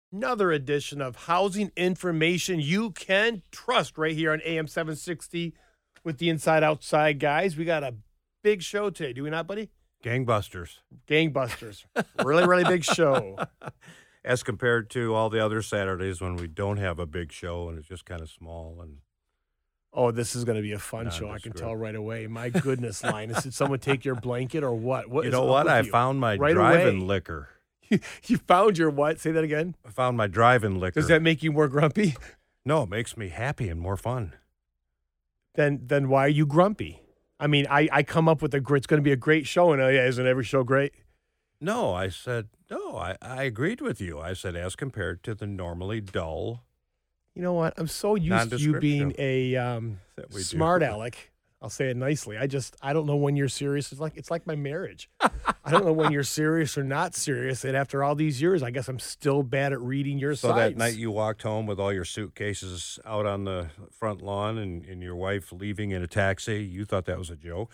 Another edition of Housing Information You Can Trust right here on AM 760 with the Inside Outside guys. We got a big show today, do we not, buddy? Gangbusters. Gangbusters. Really, really big show. As compared to all the other Saturdays when we don't have a big show and it's just kind of small. And Oh, this is going to be a fun show. I can tell right away. My goodness, Linus. Did someone take your blanket or what? What you is know up what? with I you? found my Right driving away. liquor. You found your what? Say that again. I found my driving liquor. Does that make you more grumpy? No, it makes me happy and more fun. Then why are you grumpy? I mean, I come up with it's going to be a great show, and isn't every show great? No, I said, no, I agreed with you. I said, as compared to the normally dull. You know what? I'm so used to you Nondescript being show a that we do. smart aleck. I'll say it nicely. I don't know when you're serious. It's like my marriage. I don't know when you're serious or not serious. And after all these years, I guess I'm still bad at reading your So signs. that night you walked home with all your suitcases out on the front lawn and your wife leaving in a taxi, you thought that was a joke?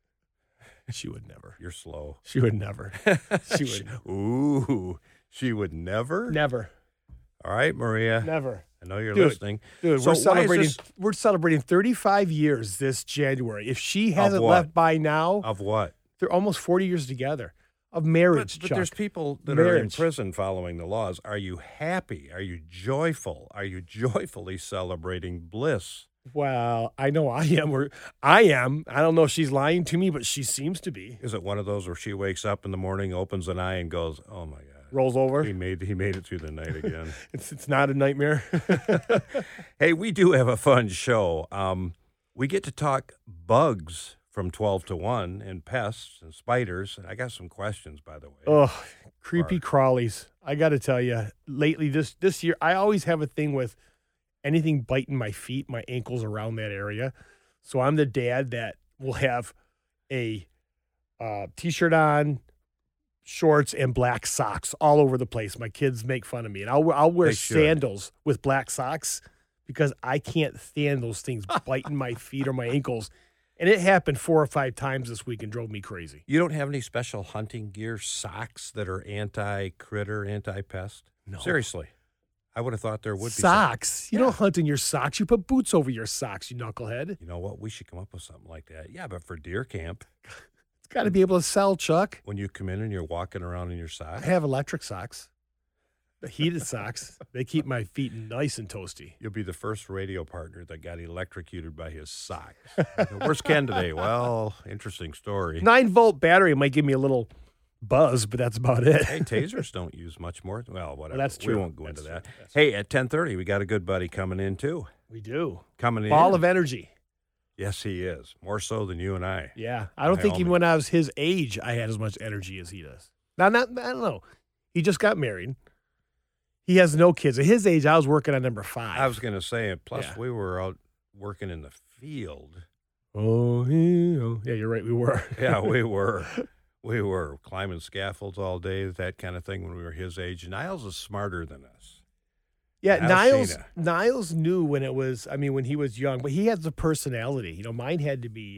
She would never. You're slow. She would never. She would Ooh, she would never? never. All right, Maria. Never. I know you're Dude, listening. Dude, So we're celebrating 35 years this January. If she hasn't what? left by now, Of what? they're almost 40 years together of marriage, But Chuck. there's people that are in Marriage. prison following the laws. Are you happy? Are you joyful? Are you joyfully celebrating bliss? Well, I know I am. I am. I don't know if she's lying to me, but she seems to be. Is it one of those where she wakes up in the morning, opens an eye, and goes, "Oh my God, Rolls over. he made it through the night again." It's not a nightmare. Hey, we do have a fun show. We get to talk bugs from 12 to 1 and pests and spiders. And I got some questions, by the way. Oh, creepy crawlies. I got to tell you, lately this year, I always have a thing with anything biting my feet, my ankles around that area. So I'm the dad that will have a T-shirt on, shorts, and black socks all over the place. My kids make fun of me, and I'll wear They should. sandals with black socks because I can't stand those things biting my feet or my ankles. And it happened 4 or 5 times this week and drove me crazy. You don't have any special hunting gear socks that are anti-critter, anti-pest? No. Seriously. I would have thought there would be Socks. You Yeah. don't hunt in your socks. You put boots over your socks, you knucklehead. You know what? We should come up with something like that. Yeah, but for deer camp, It's got to be able to sell, Chuck. when you come in and you're walking around in your I socks, have electric socks, the heated socks. They keep my feet nice and toasty. you'll be the first radio partner that got electrocuted by his socks. Where's Ken today? Well, interesting story. 9-volt battery might give me a little buzz, but that's about it. Hey, tasers don't use much more. Well, whatever. that's We true. won't go That's into true. that. That's Hey, at 10:30, we got a good buddy coming in too. We do. Coming in. Ball of energy. Yes, he is. More so than you and I. Yeah. I don't By think all even means. when I was his age, I had as much energy as he does. Now, I don't know. He just got married. He has no kids. At his age, I was working on number 5. I was going to say, plus Yeah. we were out working in the field. Oh, yeah, you're right. We were. Yeah, we were. We were climbing scaffolds all day, that kind of thing when we were his age. Niles is smarter than us. Yeah, Niles Niles knew when when he was young, but he has the personality. You know, mine had to be,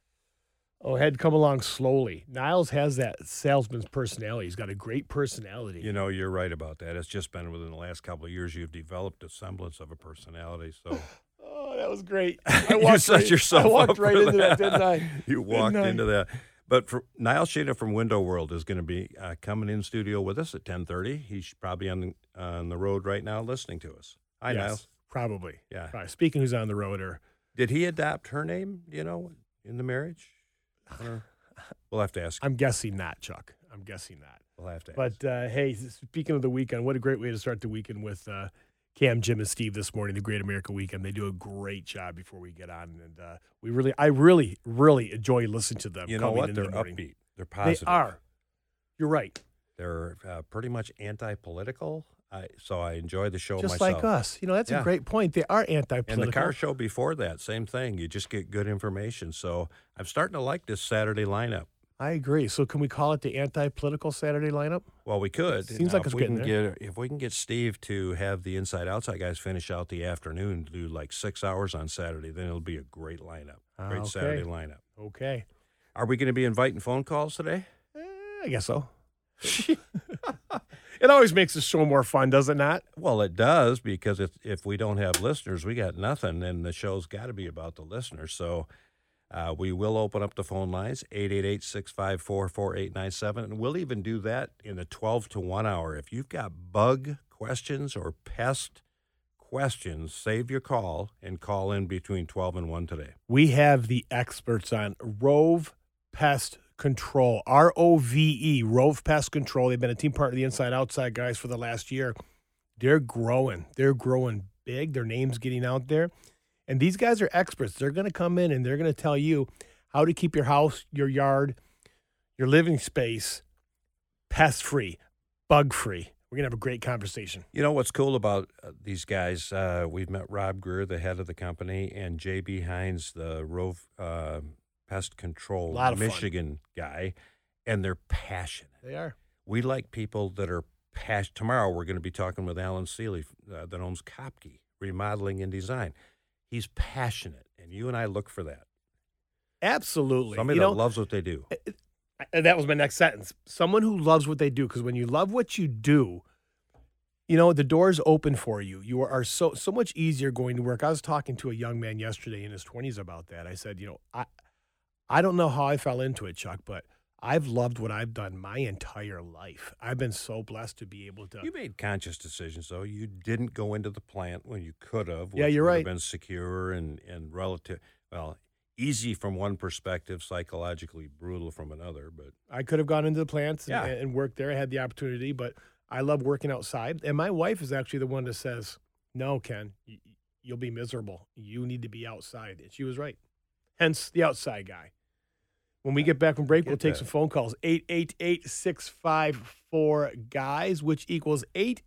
had to come along slowly. Niles has that salesman's personality. He's got a great personality. You know, you're right about that. It's just been within the last couple of years you've developed a semblance of a personality. So Oh, that was great. you set yourself I walked up right for into that, didn't I? You walked Didn't I? into that. But for Niles Shada from Window World is going to be coming in studio with us at 10:30. He's probably on the road right now listening to us. Hi, Yes, Niles. probably. Yeah. Probably. Speaking who's on the road, or Did he adopt her name, in the marriage? Or- we'll have to ask. I'm guessing not, Chuck. I'm guessing not. We'll have to ask. But hey, speaking of the weekend, what a great way to start the weekend with Cam, Jim, and Steve this morning. The Great America Weekend. They do a great job before we get on, and I really enjoy listening to them. You know coming what? in They're the morning. upbeat. They're They positive. are. You're right. They're pretty much anti-political. So I enjoy the show Just myself. like us. You know, that's a Yeah. great point. They are anti-political. And the car show before that, same thing. You just get good information. So I'm starting to like this Saturday lineup. I agree. So can we call it the anti-political Saturday lineup? Well, we could. Seems Now, like it's if we getting can there. if we can get Steve to have the Inside Outside guys finish out the afternoon to do like 6 hours on Saturday, then it'll be a great lineup. Great Okay. Saturday lineup. Okay. Are we going to be inviting phone calls today? I guess so. It always makes the show more fun, does it not? Well, it does, because if we don't have listeners, we got nothing, and the show's got to be about the listeners. So we will open up the phone lines, 888-654-4897, and we'll even do that in the 12 to 1 hour. If you've got bug questions or pest questions, save your call and call in between 12 and 1 today. We have the experts on Rove Pest Control, ROVE, Rove Pest Control. They've been a team partner of the Inside Outside guys for the last year. They're growing. They're growing big. Their name's getting out there. And these guys are experts. They're going to come in and they're going to tell you how to keep your house, your yard, your living space pest-free, bug-free. We're going to have a great conversation. You know what's cool about these guys? We've met Rob Greer, the head of the company, and J.B. Hines, the Rove Pest Control Michigan guy, and they're passionate. They are. We like people that are passionate. Tomorrow we're going to be talking with Alan Seeley that owns Kopke Remodeling and Design. He's passionate, and you and I look for that. Absolutely. Somebody that loves what they do. That was my next sentence. Someone who loves what they do, because when you love what you do, the door's open for you. You are so much easier going to work. I was talking to a young man yesterday in his 20s about that. I said, I don't know how I fell into it, Chuck, but I've loved what I've done my entire life. I've been so blessed to be able to. You made conscious decisions, though. You didn't go into the plant when you could have. Yeah, you're right. Would have been secure and relative. Well, easy from one perspective, psychologically brutal from another. But I could have gone into the plants and worked there. I had the opportunity, but I love working outside. And my wife is actually the one that says, "No, Ken, you'll be miserable. You need to be outside." And she was right. Hence the outside guy. When we get back from break, we'll take some phone calls. 888-654-GUYS, which equals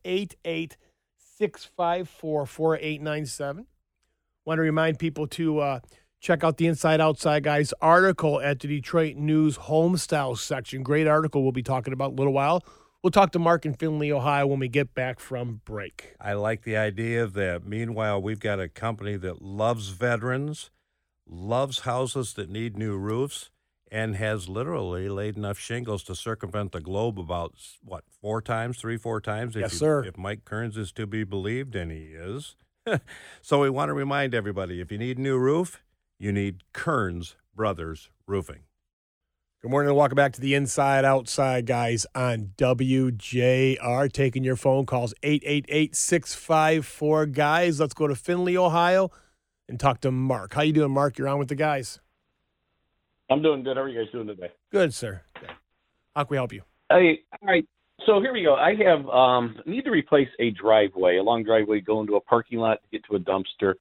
888-654-4897. Want to remind people to check out the Inside Outside Guys article at the Detroit News Homestyle section. Great article we'll be talking about in a little while. We'll talk to Mark in Findlay, Ohio when we get back from break. I like the idea that, meanwhile, we've got a company that loves veterans, loves houses that need new roofs, and has literally laid enough shingles to circumvent the globe about, 4 times? Yes, sir. If Mike Kearns is to be believed, and he is. So we want to remind everybody, if you need a new roof, you need Kearns Brothers Roofing. Good morning and welcome back to the Inside Outside Guys on WJR. Taking your phone calls, 888-654-GUYS. Let's go to Findlay, Ohio, and talk to Mark. How you doing, Mark? You're on with the guys. I'm doing good. How are you guys doing today? Good, sir. Good. How can we help you? Hey, all right. So here we go. I have need to replace a long driveway going to a parking lot to get to a dumpster.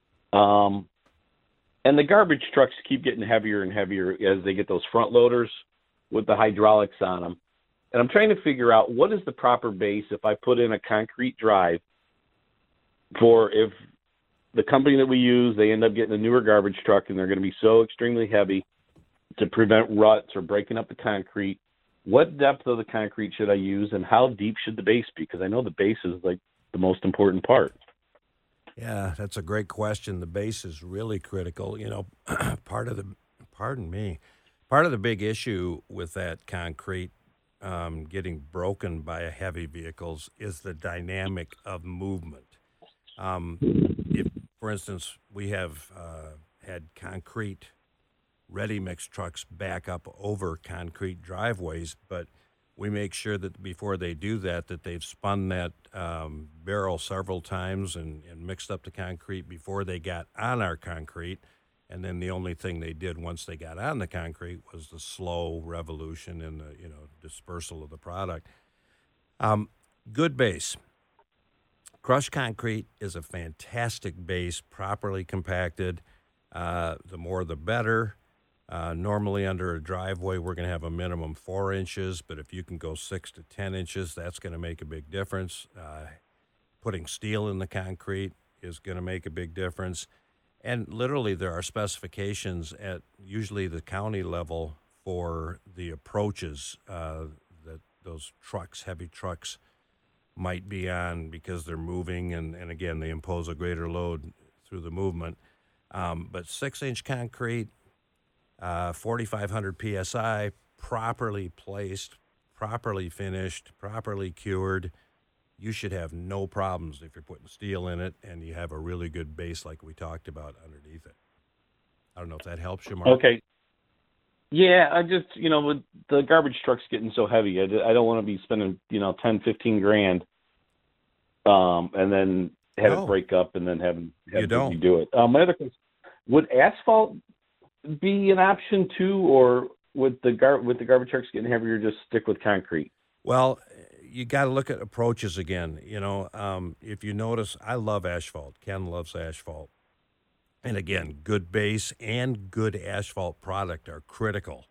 And the garbage trucks keep getting heavier and heavier as they get those front loaders with the hydraulics on them. And I'm trying to figure out what is the proper base if I put in a concrete drive for if the company that we use, they end up getting a newer garbage truck and they're going to be so extremely heavy to prevent ruts or breaking up the concrete. What depth of the concrete should I use and how deep should the base be? Because I know the base is like the most important part. Yeah, that's a great question. The base is really critical. Part of the big issue with that concrete getting broken by heavy vehicles is the dynamic of movement. If, for instance, we have had concrete ready-mix trucks back up over concrete driveways, but we make sure that before they do that they've spun that barrel several times and mixed up the concrete before they got on our concrete. And then the only thing they did once they got on the concrete was the slow revolution and the dispersal of the product. Good base. Crushed concrete is a fantastic base, properly compacted. The more the better. Normally under a driveway, we're going to have a minimum 4 inches, but if you can go 6 to 10 inches, that's going to make a big difference. Putting steel in the concrete is going to make a big difference. And literally there are specifications at usually the county level for the approaches that those trucks, heavy trucks, might be on because they're moving, and again, they impose a greater load through the movement. But 6-inch concrete, 4,500 PSI, properly placed, properly finished, properly cured, you should have no problems if you're putting steel in it and you have a really good base like we talked about underneath it. I don't know if that helps you, Mark. Okay. Yeah, I just, with the garbage trucks getting so heavy, I don't want to be spending, 10, 15 grand, and then have No. it break up and then have You don't. you do it. My other question, would asphalt be an option too, or with the garbage trucks getting heavier, just stick with concrete? Well, you got to look at approaches again. If you notice, I love asphalt. Ken loves asphalt. And again, good base and good asphalt product are critical.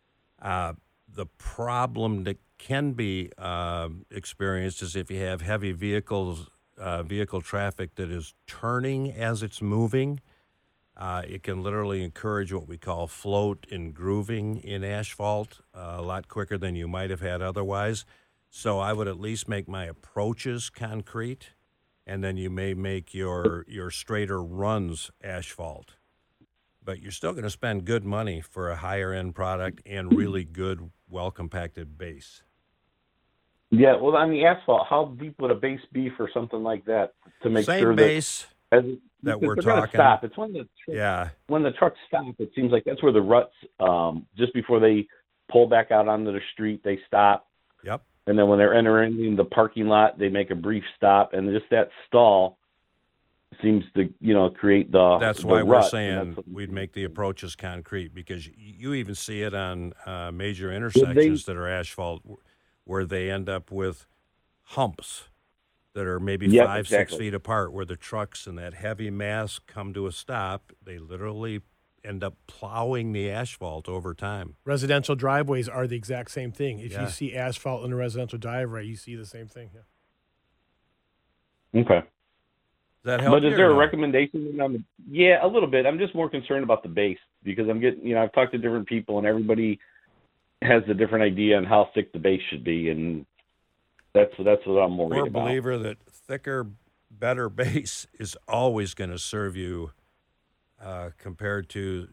The problem that can be experienced is if you have heavy vehicle traffic that is turning as it's moving. It can literally encourage what we call float and grooving in asphalt a lot quicker than you might have had otherwise. So I would at least make my approaches concrete, and then you may make your straighter runs asphalt. But you're still going to spend good money for a higher-end product and really good, well-compacted base. Yeah, well, on the asphalt, how deep would a base be for something like that to make Same sure base that we're they're gonna talking. stop? It's when the trucks stop. It seems like that's where the ruts. Just before they pull back out onto the street, they stop. Yep. And then when they're entering the parking lot, they make a brief stop, and just that stall seems to, create the. That's the why we're rut, saying we'd make the approaches concrete, because you even see it on major intersections that are asphalt, where they end up with humps that are maybe 5-6 feet apart, where the trucks and that heavy mass come to a stop. They literally end up plowing the asphalt over time. Residential driveways are the exact same thing. If you see asphalt in a residential driveway, you see the same thing. Yeah. Okay. Does that help? But is there a recommendation? Yeah, a little bit. I'm just more concerned about the base, because I'm getting, I've talked to different people, and everybody has a different idea on how thick the base should be, and that's what I'm worried We're a about. believer that thicker, better base is always going to serve you compared to,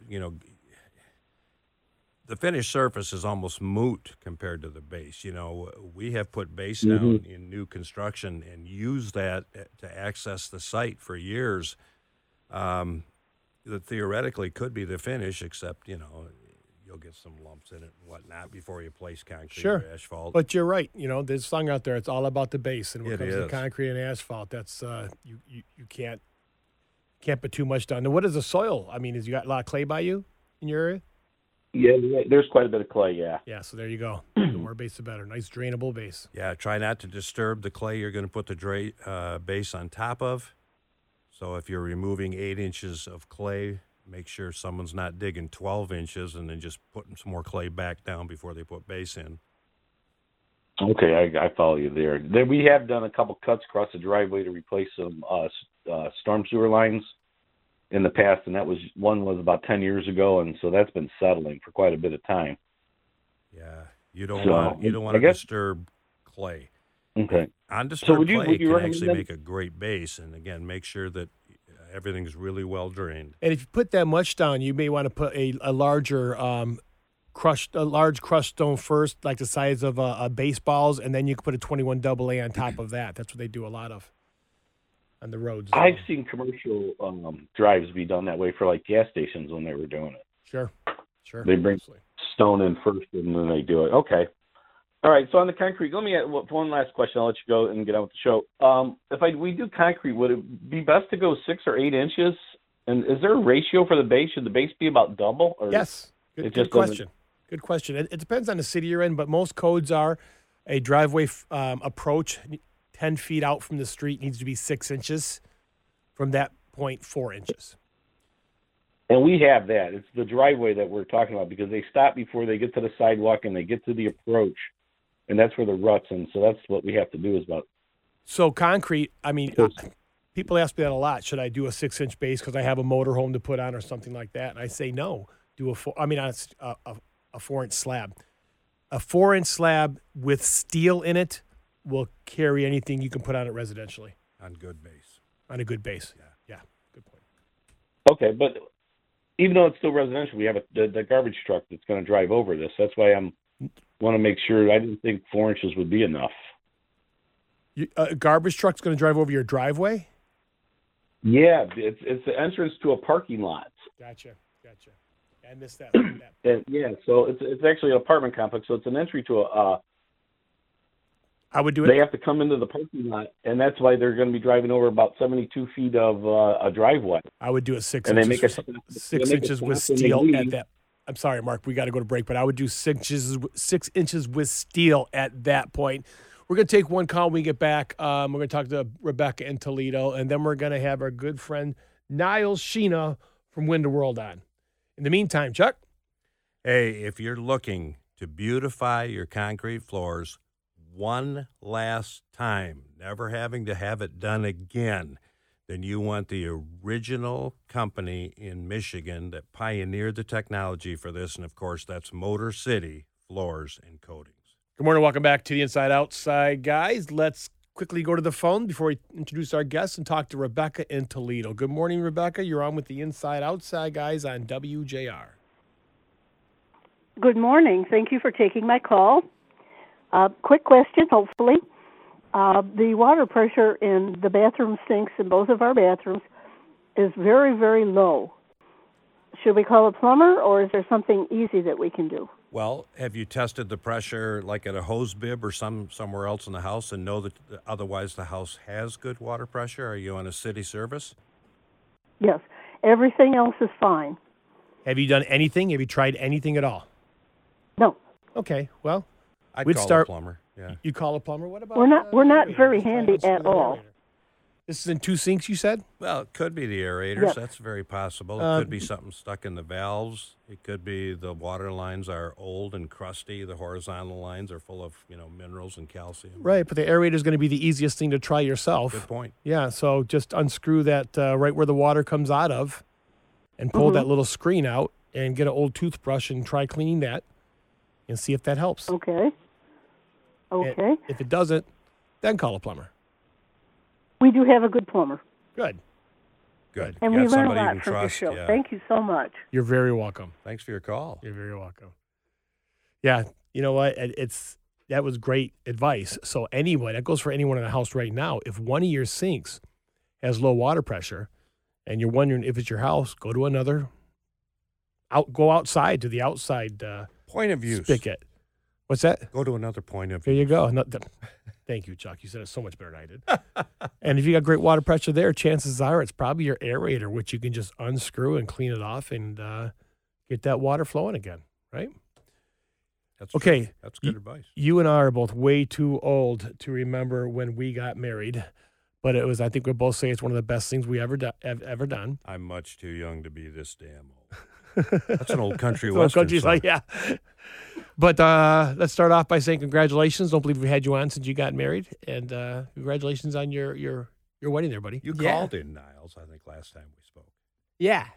the finished surface is almost moot compared to the base. We have put base down in new construction and used that to access the site for years. That theoretically could be the finish, except, you'll get some lumps in it and whatnot before you place concrete or asphalt. But you're right. There's a song out there. It's all about the base, and when it comes to is. concrete and asphalt, that's you can't put too much down. Now, what is the soil? I mean, you got a lot of clay by you in your area? Yeah, there's quite a bit of clay. Yeah. Yeah. So there you go. The more base, the better. Nice drainable base. Yeah. Try not to disturb the clay you're going to put the base on top of. So if you're removing 8 inches of clay, make sure someone's not digging 12 inches and then just putting some more clay back down before they put base in. Okay, I follow you there. We have done a couple cuts across the driveway to replace some storm sewer lines in the past, and one was about 10 years ago, and so that's been settling for quite a bit of time. Yeah, you don't want to disturb clay. Okay. Undisturbed clay can actually make a great base, and again, make sure that everything's really well drained. And if you put that much down, you may want to put a larger crushed stone first, like the size of baseballs, and then you can put a 21 AA on top of that. That's what they do a lot of on the roads. I've seen commercial drives be done that way for like gas stations when they were doing it. Sure. They bring stone in first and then they do it. Okay. All right. So on the concrete, let me add one last question. I'll let you go and get on with the show. If we do concrete, would it be best to go 6 or 8 inches? And is there a ratio for the base? Should the base be about double? Or yes. Good question. Good question. It depends on the city you're in, but most codes are a driveway approach 10 feet out from the street needs to be 6 inches. From that point, 4 inches. And we have that. It's the driveway that we're talking about, because they stop before they get to the sidewalk and they get to the approach, and that's where the ruts. And so that's what we have to do is about. So concrete, I mean, people ask me that a lot. Should I do a 6-inch base because I have a motorhome to put on or something like that? And I say no. Do a 4-inch slab. A 4-inch slab with steel in it will carry anything you can put on it residentially. On good base. On a good base. Yeah. Good point. Okay, but even though it's still residential, we have the garbage truck that's going to drive over this. That's why I'm want to make sure. I didn't think 4 inches would be enough. A garbage truck's going to drive over your driveway? Yeah, it's the entrance to a parking lot. Gotcha. I missed that. And yeah, so it's actually an apartment complex, so it's an entry to I would do it. They have to come into the parking lot, and that's why they're going to be driving over about 72 feet of a driveway. I would do it 6 And they inches. make for a- some- they 6 make a inches with stop and they steel at leave. that. I'm sorry, Mark. We got to go to break, but I would do 6 inches with steel at that point. We're going to take one call when we get back. We're going to talk to Rebecca in Toledo, and then we're going to have our good friend Niles Sheena from Window World on. In the meantime, Chuck. Hey, if you're looking to beautify your concrete floors one last time, never having to have it done again, then you want the original company in Michigan that pioneered the technology for this. And, of course, that's Motor City Floors and Coatings. Good morning. Welcome back to the Inside Outside, guys. Let's quickly go to the phone before we introduce our guests and talk to Rebecca in Toledo. Good morning, Rebecca. You're on with the Inside Outside, guys, on WJR. Good morning. Thank you for taking my call. Quick question, hopefully. The water pressure in the bathroom sinks in both of our bathrooms is very, very low. Should we call a plumber, or is there something easy that we can do? Well, have you tested the pressure like at a hose bib or somewhere else in the house and know that otherwise the house has good water pressure? Are you on a city service? Yes. Everything else is fine. Have you done anything? Have you tried anything at all? No. Okay, well, I'd we'd call start. a plumber. Yeah. You call a plumber. What about? We're not aerator? very Just try handy unscrew at the all. aerator. This is in 2 sinks, you said? Well, it could be the aerators. Yes. That's very possible. It could be something stuck in the valves. It could be the water lines are old and crusty. The horizontal lines are full of, minerals and calcium. Right, but the aerator is going to be the easiest thing to try yourself. Good point. Yeah, so just unscrew that right where the water comes out of and pull that little screen out and get an old toothbrush and try cleaning that and see if that helps. Okay. And Okay. if it doesn't, then call a plumber. We do have a good plumber, Good. Good. and You we got learn a somebody you lot can from your trust. show. Yeah. Thank you so much. You're very welcome. Thanks for your call. You're very welcome. Yeah, you know what? That was great advice. So anyone, that goes for anyone in the house right now. If one of your sinks has low water pressure and you're wondering if it's your house, go outside to the outside Point of use. spigot. What's that? Go to another point of There view. you go. Thank you, Chuck. You said it so much better than I did. And if you got great water pressure there, chances are it's probably your aerator, which you can just unscrew and clean it off and get that water flowing again, right? That's Okay. True. That's good advice. You and I are both way too old to remember when we got married, but I think we both say it's one of the best things we have ever done. I'm much too young to be this damn old. That's an old country So western country's song. like, yeah. But let's start off by saying congratulations. Don't believe we've had you on since you got married, and congratulations on your wedding there, buddy. You Yeah. called in, Niles, I think, last time we spoke. Yeah.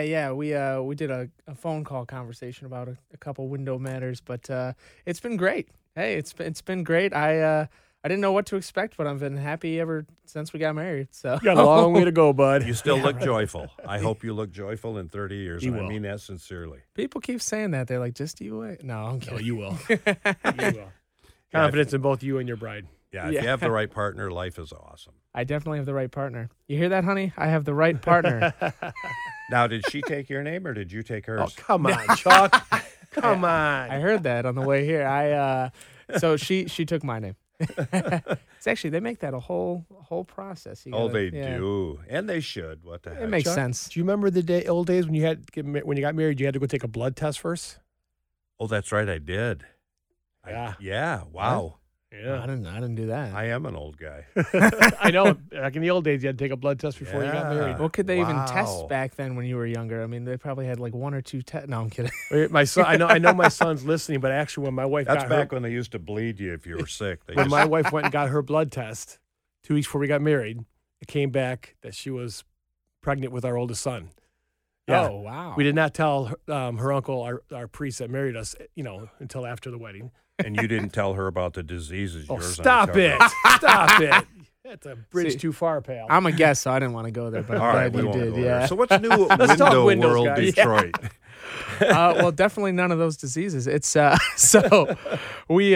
We did a phone call conversation about a couple window matters, but it's been great. Hey, it's been great. I didn't know what to expect, but I've been happy ever since we got married. So You got a long way to go, bud. You still look joyful. I hope you look joyful in 30 years. You and will. I mean that sincerely. people keep saying that. They're like, just you wait. No, I'm No, kidding. you will. You will. Confidence in both you and your bride. Yeah, if Yeah. you have the right partner, life is awesome. I definitely have the right partner. You hear that, honey? I have the right partner. Now, did she take your name or did you take hers? Oh, come on, Chuck. Come on. I heard that on the way here. So she took my name. It's actually, they make that a whole process. You Oh, gotta- they yeah. do. And they should. What the heck? It makes Chuck, sense. Do you remember the old days when when you got married, you had to go take a blood test first? Oh, that's right. I did. Yeah. Yeah. Wow. I didn't do that. I am an old guy. I know. Back in the old days, you had to take a blood test before you got Yeah. married. What could they even Wow. test back then when you were younger? I mean, they probably had like one or two tests. No, I'm kidding. My son, I know my son's listening, but actually, when my wife That's got back her, when they used to bleed you if you were sick. They when just- my wife went and got her blood test 2 weeks before we got married, it came back that she was pregnant with our oldest son. Yeah. Oh, wow. We did not tell her uncle, our priest that married us, until after the wedding. and you didn't tell her about the diseases. Oh, yours stop it! uncovered. Stop it! That's a bridge See, too far, pal. I'm a guest, so I didn't want to go there, but I'm All right, glad we you won't did. go Yeah. there. So what's new Let's talk Window windows, World guys. Detroit? Well, definitely none of those diseases. It's so we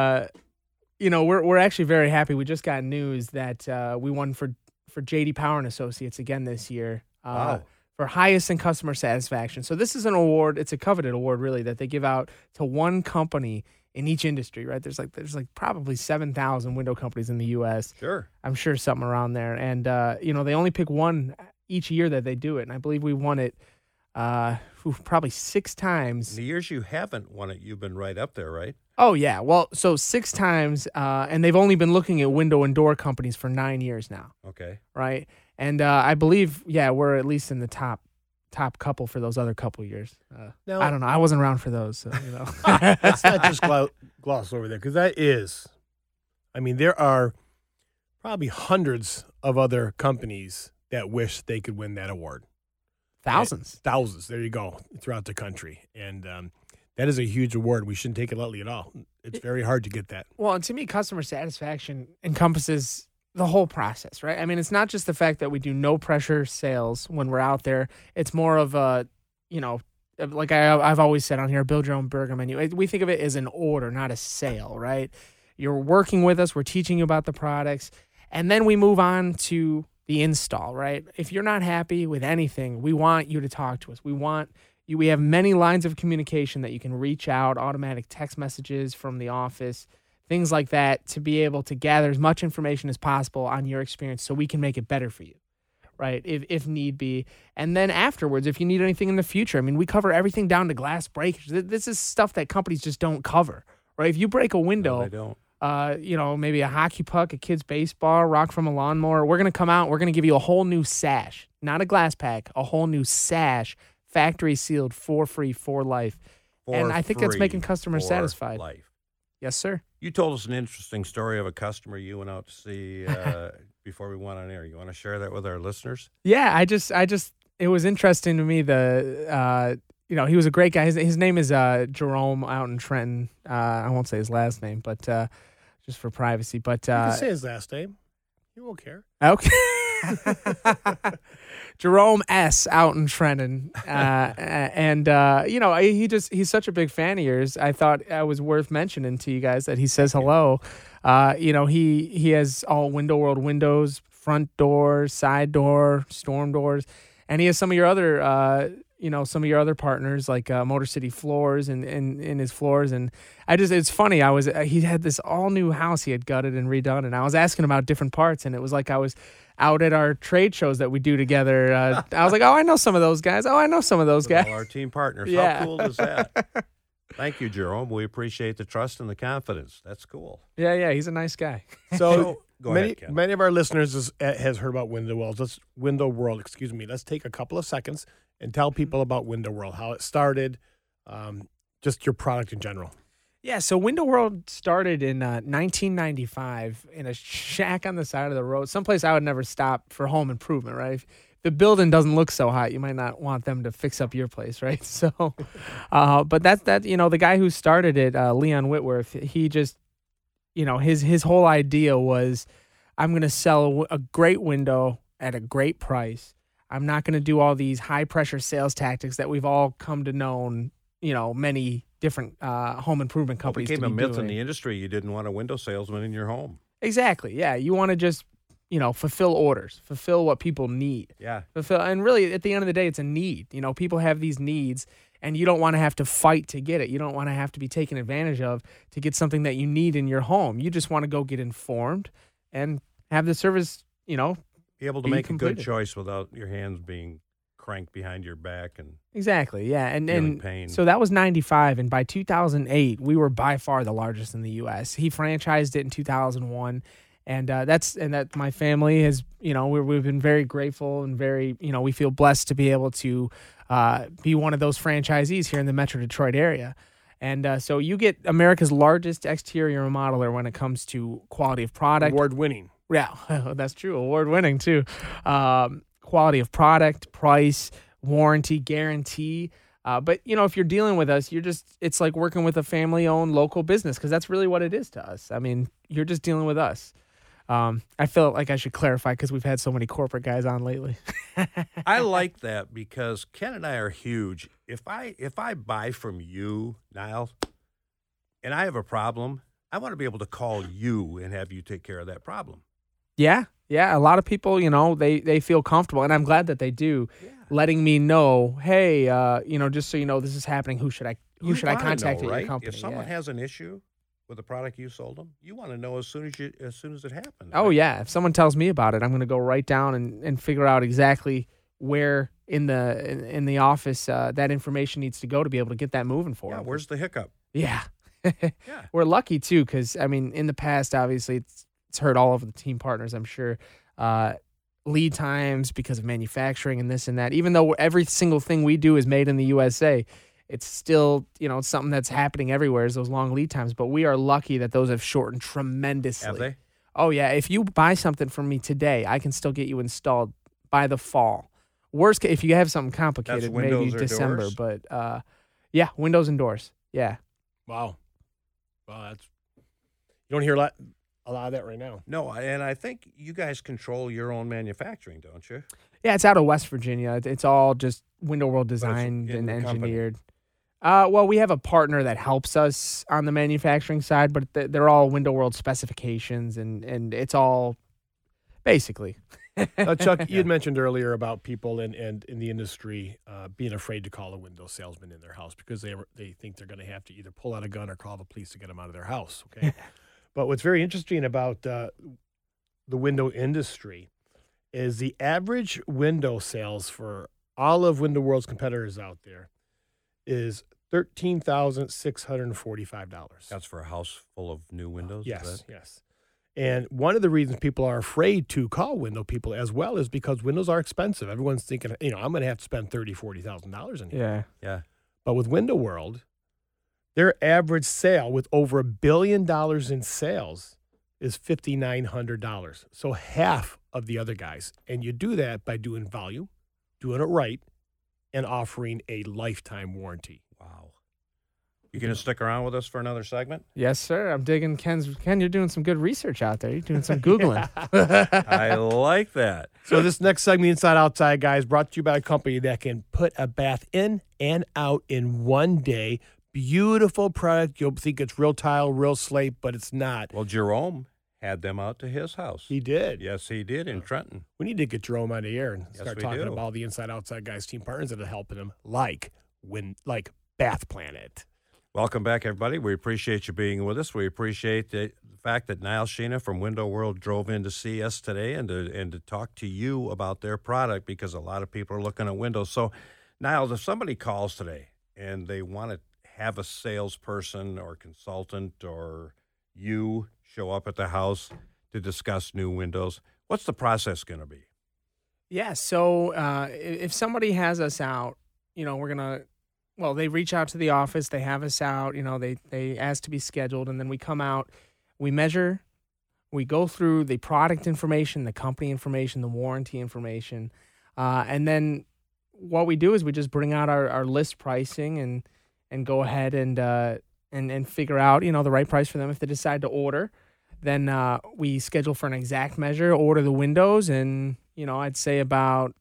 we're actually very happy. We just got news that we won for JD Power and Associates again this year. Wow. For highest in customer satisfaction. So this is an award. It's a coveted award, really, that they give out to one company in each industry. Right? There's probably 7,000 window companies in the U.S. Sure. I'm sure something around there, and they only pick one each year that they do it, and I believe we won it probably 6 times. The years you haven't won it, you've been right up there, right? Oh yeah, well, so 6 times, and they've only been looking at window and door companies for 9 years now. Okay. Right, and I believe we're at least in the top couple for those other couple years. Now, I don't know, I wasn't around for those, so, let's not just gloss over there, because that is, I mean, there are probably hundreds of other companies that wish they could win that award. Thousands. There you go, throughout the country. And that is a huge award. We shouldn't take it lightly at all. It's very hard to get that. Well, and to me, customer satisfaction encompasses the whole process, right? I mean, it's not just the fact that we do no pressure sales when we're out there. It's more of a, like I've always said on here, build your own burger menu. We think of it as an order, not a sale, right? You're working with us. We're teaching you about the products. And then we move on to the install, right? If you're not happy with anything, we want you to talk to us. We have many lines of communication that you can reach out, automatic text messages from the office, things like that, to be able to gather as much information as possible on your experience so we can make it better for you, right? If need be. And then afterwards, if you need anything in the future, I mean, we cover everything down to glass breakage. This is stuff that companies just don't cover, right? If you break a window, No, they don't. Maybe a hockey puck, a kid's baseball, rock from a lawnmower, we're going to come out, we're going to give you a whole new sash, not a glass pack, a whole new sash, factory sealed, for free, for life. And I think that's making customers satisfied. Life. Yes, sir. You told us an interesting story of a customer you went out to see before we went on air. You want to share that with our listeners? Yeah, it was interesting to me. He was a great guy. His name is Jerome out in Trenton. I won't say his last name, but just for privacy. But You can say his last name. He won't care. Okay. Jerome S. out in Trenton. He's such a big fan of yours. I thought it was worth mentioning to you guys that he says hello. He has all Window World windows, front door, side door, storm doors, and he has some of your other partners like Motor City Floors and in his floors. And it's funny. He had this all new house he had gutted and redone, and I was asking about different parts, and it was like I was out at our trade shows that we do together. I was like, oh, I know some of those guys. Oh, I know some of those guys. All our team partners. Yeah. How cool is that? Thank you, Jerome. We appreciate the trust and the confidence. That's cool. Yeah, he's a nice guy. So Go ahead, Ken. many of our listeners has heard about Window World. Let's take a couple of seconds and tell people about Window World, how it started, just your product in general. Yeah, so Window World started in 1995 in a shack on the side of the road, someplace I would never stop for home improvement, right? If the building doesn't look so hot, you might not want them to fix up your place, right? So, but the guy who started it, Leon Whitworth, he just, his whole idea was, I'm going to sell a great window at a great price. I'm not going to do all these high pressure sales tactics that we've all come to know, many different home improvement companies. It became to be a myth doing. in the industry. You didn't want a window salesman in your home. Exactly. Yeah. You want to just, fulfill orders, fulfill what people need. Yeah. And really, at the end of the day, it's a need. People have these needs, and you don't want to have to fight to get it. You don't want to have to be taken advantage of to get something that you need in your home. You just want to go get informed and have the service, Be able to make completed. a good choice without your hands being cranked behind your back and Exactly. Yeah. feeling pain. So that was 95. And by 2008, we were by far the largest in the U.S. He franchised it in 2001. And that my family has, we've been very grateful and very, we feel blessed to be able to be one of those franchisees here in the Metro Detroit area. And so you get America's largest exterior remodeler when it comes to quality of product. Award-winning. Yeah, that's true. Award-winning, too. Quality of product, price, warranty, guarantee. But, if you're dealing with us, it's like working with a family-owned local business, because that's really what it is to us. I mean, you're just dealing with us. I feel like I should clarify because we've had so many corporate guys on lately. I like that because Ken and I are huge. If I buy from you, Niles, and I have a problem, I want to be able to call you and have you take care of that problem. Yeah. A lot of people, they feel comfortable, and I'm glad that they do, letting me know, hey, just so you know, this is happening. Who should I contact at your company? If someone has an issue with the product you sold them, you want to know as soon as it happens. Oh, yeah. If someone tells me about it, I'm going to go right down and figure out exactly where in the office that information needs to go to be able to get that moving for them. Where's the hiccup? Yeah. We're lucky, too, because, in the past, obviously, it's hurt all of the team partners, I'm sure. Lead times because of manufacturing and this and that. Even though every single thing we do is made in the USA, it's still, it's something that's happening everywhere is those long lead times. But we are lucky that those have shortened tremendously. Have they? Oh, yeah. If you buy something from me today, I can still get you installed by the fall. Worst case, if you have something complicated, maybe December. Doors? But, windows and doors. Yeah. Wow. You don't hear a lot of that right now. No, and I think you guys control your own manufacturing, don't you? Yeah, it's out of West Virginia. It's all just Window World designed and engineered. Well, we have a partner that helps us on the manufacturing side, but they're all Window World specifications, and it's all basically. Chuck, you had mentioned earlier about people in the industry being afraid to call a window salesman in their house because they think they're going to have to either pull out a gun or call the police to get them out of their house. Okay, but what's very interesting about the window industry is the average window sales for all of Window World's competitors out there is $13,645. That's for a house full of new windows? Yes. And one of the reasons people are afraid to call window people as well is because windows are expensive. Everyone's thinking, I'm going to have to spend $30,000, $40,000 in here. Yeah. But with Window World, their average sale with over $1 billion in sales is $5,900. So half of the other guys. And you do that by doing volume, doing it right, and offering a lifetime warranty. Wow. You going to stick around with us for another segment? Yes, sir. I'm digging Ken, you're doing some good research out there. You're doing some Googling. I like that. So this next segment, Inside Outside, guys, brought to you by a company that can put a bath in and out in one day. Beautiful product. You'll think it's real tile, real slate, but it's not. Well, Jerome had them out to his house. He did. Yes, he did in Trenton. We need to get Jerome on the air and start talking do. about all the Inside Outside guys, team partners that are helping him, like Bath Planet. Welcome back, everybody. We appreciate you being with us. We appreciate the fact that Niles Sheena from Window World drove in to see us today and to talk to you about their product because a lot of people are looking at windows. So, Niles, if somebody calls today and they want to have a salesperson or consultant or you show up at the house to discuss new windows, what's the process going to be? Yeah, so if somebody has us out, we're going to, they reach out to the office, they have us out, they ask to be scheduled, and then we come out, we measure, we go through the product information, the company information, the warranty information, and then what we do is we just bring out our list pricing and go ahead and figure out, the right price for them. If they decide to order, then we schedule for an exact measure, order the windows, and, I'd say about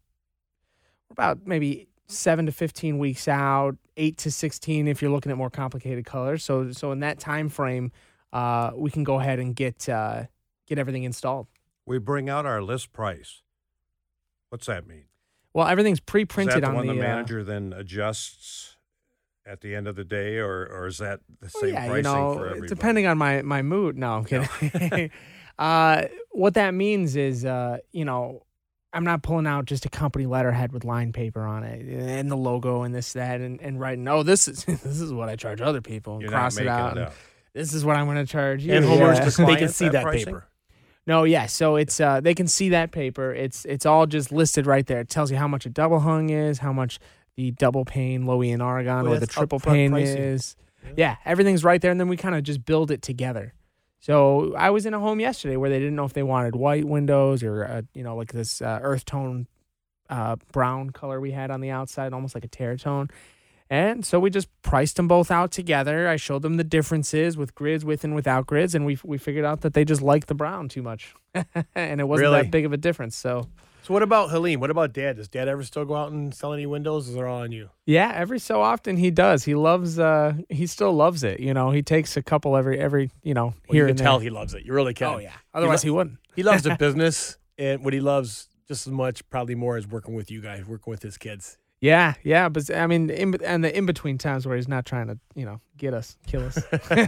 maybe 7 to 15 weeks out, 8 to 16 if you're looking at more complicated colors. So in that time frame, we can go ahead and get everything installed. We bring out our list price. What's that mean? Well, everything's pre-printed is that on the manager then adjusts at the end of the day, or is that the same pricing for everybody? Depending on my mood. No, I'm kidding. What that means is, I'm not pulling out just a company letterhead with line paper on it and the logo and this, that, and writing, this is what I charge other people, and cross it out. This is what I'm going to charge you. And homeowners, they can see that pricing? paper. No, yeah. So it's they can see that paper. It's all just listed right there. It tells you how much a double hung is, how much the double pane low E and argon or the triple pane is. Yeah, everything's right there, and then we kind of just build it together. So I was in a home yesterday where they didn't know if they wanted white windows or like this earth tone brown color we had on the outside, almost like a terra tone. And so we just priced them both out together. I showed them the differences with grids, with and without grids, and we figured out that they just liked the brown too much. And it wasn't Really? that big of a difference. So what about Halim? What about Dad? Does Dad ever still go out and sell any windows? Or is it all on you? yeah, every so often he does. He loves he still loves it. He takes a couple every Well, here you and can there. tell he loves it. You really can. Oh yeah. Otherwise he wouldn't. He loves the business, and what he loves just as much, probably more, is working with you guys, working with his kids. Yeah, but I mean, and the in between times where he's not trying to, get us, kill us.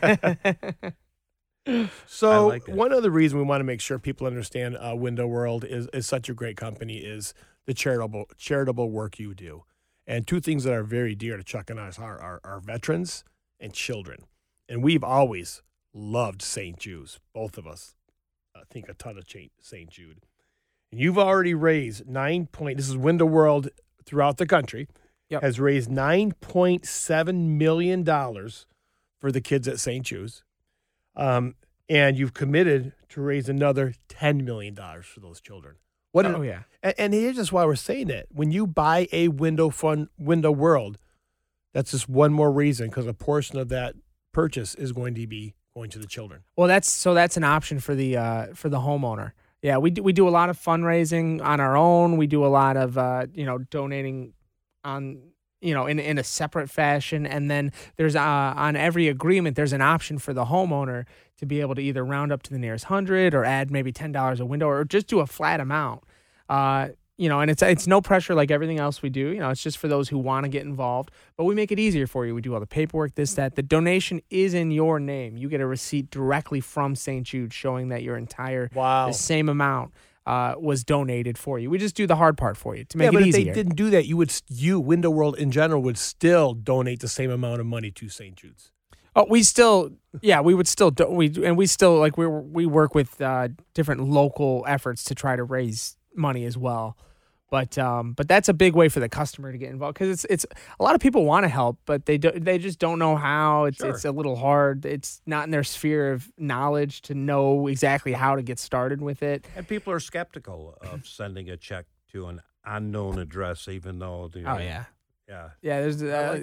So like that. one other reason we want to make sure people understand Window World is such a great company is the charitable work you do. And two things that are very dear to Chuck and us are veterans and children. And we've always loved St. Jude's, both of us. I think a ton of St. Jude. And you've already raised this is Window World throughout the country, Yep. has raised $9.7 million for the kids at St. Jude's. And you've committed to raise another $10 million for those children. Oh yeah. And here's just why we're saying that. When you buy a Window World, that's just one more reason, because a portion of that purchase is going to be going to the children. Well, that's an option for the homeowner. Yeah, we do a lot of fundraising on our own. We do a lot of donating on in a separate fashion, and then there's on every agreement there's an option for the homeowner to be able to either round up to the nearest 100 or add maybe $10 a window or just do a flat amount. And it's no pressure like everything else we do. It's just for those who want to get involved. But we make it easier for you. We do all the paperwork, this, that. The donation is in your name. You get a receipt directly from St. Jude showing that your entire Wow. the same amount was donated for you. We just do the hard part for you to make but it if easier. they didn't do that, Window World in general would still donate the same amount of money to St. Jude's. Oh, we would still we work with different local efforts to try to raise money as well. But that's a big way for the customer to get involved, because it's a lot of people want to help, but they just don't know how. It's a little hard. It's not in their sphere of knowledge to know exactly how to get started with it. And people are skeptical of sending a check to an unknown address, even though Yeah. yeah. There's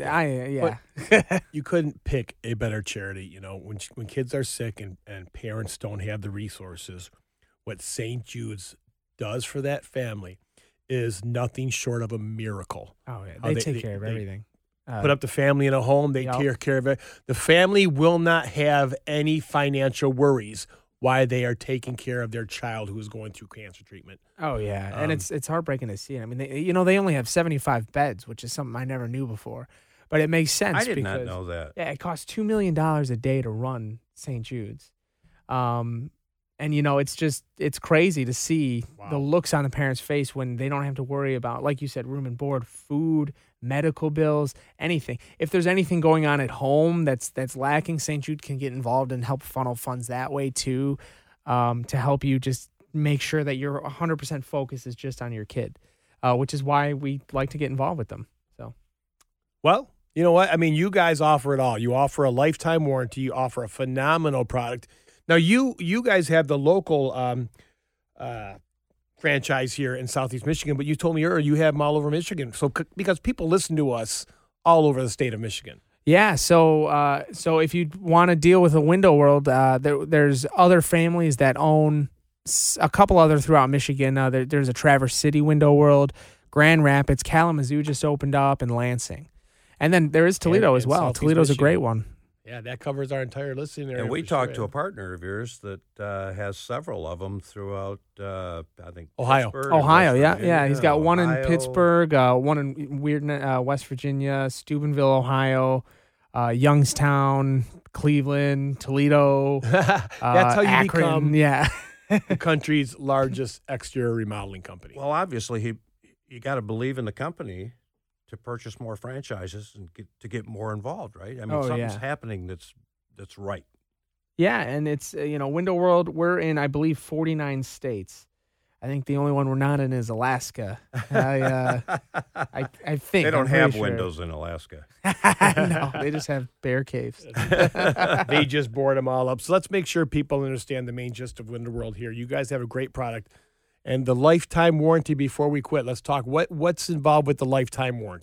You couldn't pick a better charity. When kids are sick and parents don't have the resources, what St. Jude's does for that family is nothing short of a miracle. Oh yeah, How they take care of everything. Put up the family in a home. They take care of it. The family will not have any financial worries while they are taking care of their child who is going through cancer treatment. Oh yeah, and it's heartbreaking to see. I mean, they only have 75 beds, which is something I never knew before, but it makes sense. I did not because, know that. Yeah, it costs $2 million a day to run St. Jude's, and it's crazy to see the looks on the parents' face when they don't have to worry about, like you said, room and board, food, medical bills, anything. If there's anything going on at home that's lacking, St. Jude can get involved and help funnel funds that way too, to help you just make sure that your 100% focus is just on your kid, which is why we like to get involved with them. So, Well, you know what? I mean, you guys offer it all. You offer a lifetime warranty. You offer a phenomenal product. Now, you guys have the local franchise here in Southeast Michigan, but you told me earlier you have them all over Michigan. So, because people listen to us all over the state of Michigan. yeah. So if you want to deal with a Window World, there's other families that own a couple other throughout Michigan. There's a Traverse City Window World, Grand Rapids, Kalamazoo just opened up, and Lansing. And then there is Toledo as well. Southeast Toledo's Michigan. a great one. Yeah, that covers our entire listening area. And we for talked to sure. a partner of yours that has several of them throughout, I think, Ohio. Pittsburgh and Ohio, West yeah. Virginia, He's got one in Ohio. Pittsburgh, one in West Virginia, Steubenville, Ohio, Youngstown, Cleveland, Toledo. That's how you Akron, become yeah. the country's largest exterior remodeling company. Well, obviously, you got to believe in the company to purchase more franchises and get more involved, right? I mean, something's happening that's right. Yeah, and it's Window World. We're in, I believe, 49 states. I think the only one we're not in is Alaska. I think They don't I'm pretty have sure. windows in Alaska. No, they just have bear caves. They just board them all up. So let's make sure people understand the main gist of Window World here. You guys have a great product. And the lifetime warranty, before we quit, let's talk. What's involved with the lifetime warranty?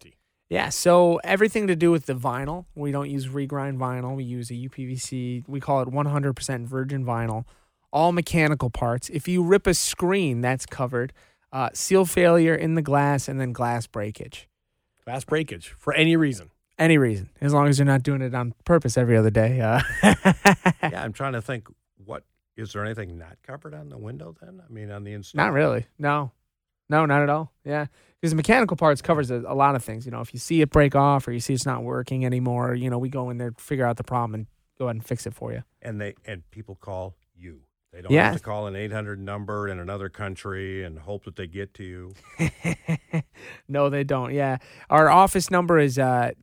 Yeah, so everything to do with the vinyl. We don't use regrind vinyl. We use a UPVC. We call it 100% virgin vinyl. All mechanical parts. If you rip a screen, that's covered. Seal failure in the glass, and then glass breakage. Glass breakage for any reason. Any reason, as long as you're not doing it on purpose every other day. Yeah, I'm trying to think. Is there anything not covered on the window then? I mean, on the inside? Not really. No, not at all. Yeah, because the mechanical parts covers a lot of things. If you see it break off or you see it's not working anymore, we go in there, figure out the problem, and go ahead and fix it for you. And people call you. They don't have to call an 800 number in another country and hope that they get to you. No, they don't. Yeah. Our office number is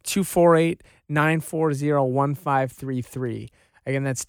248-940-1533. Again, that's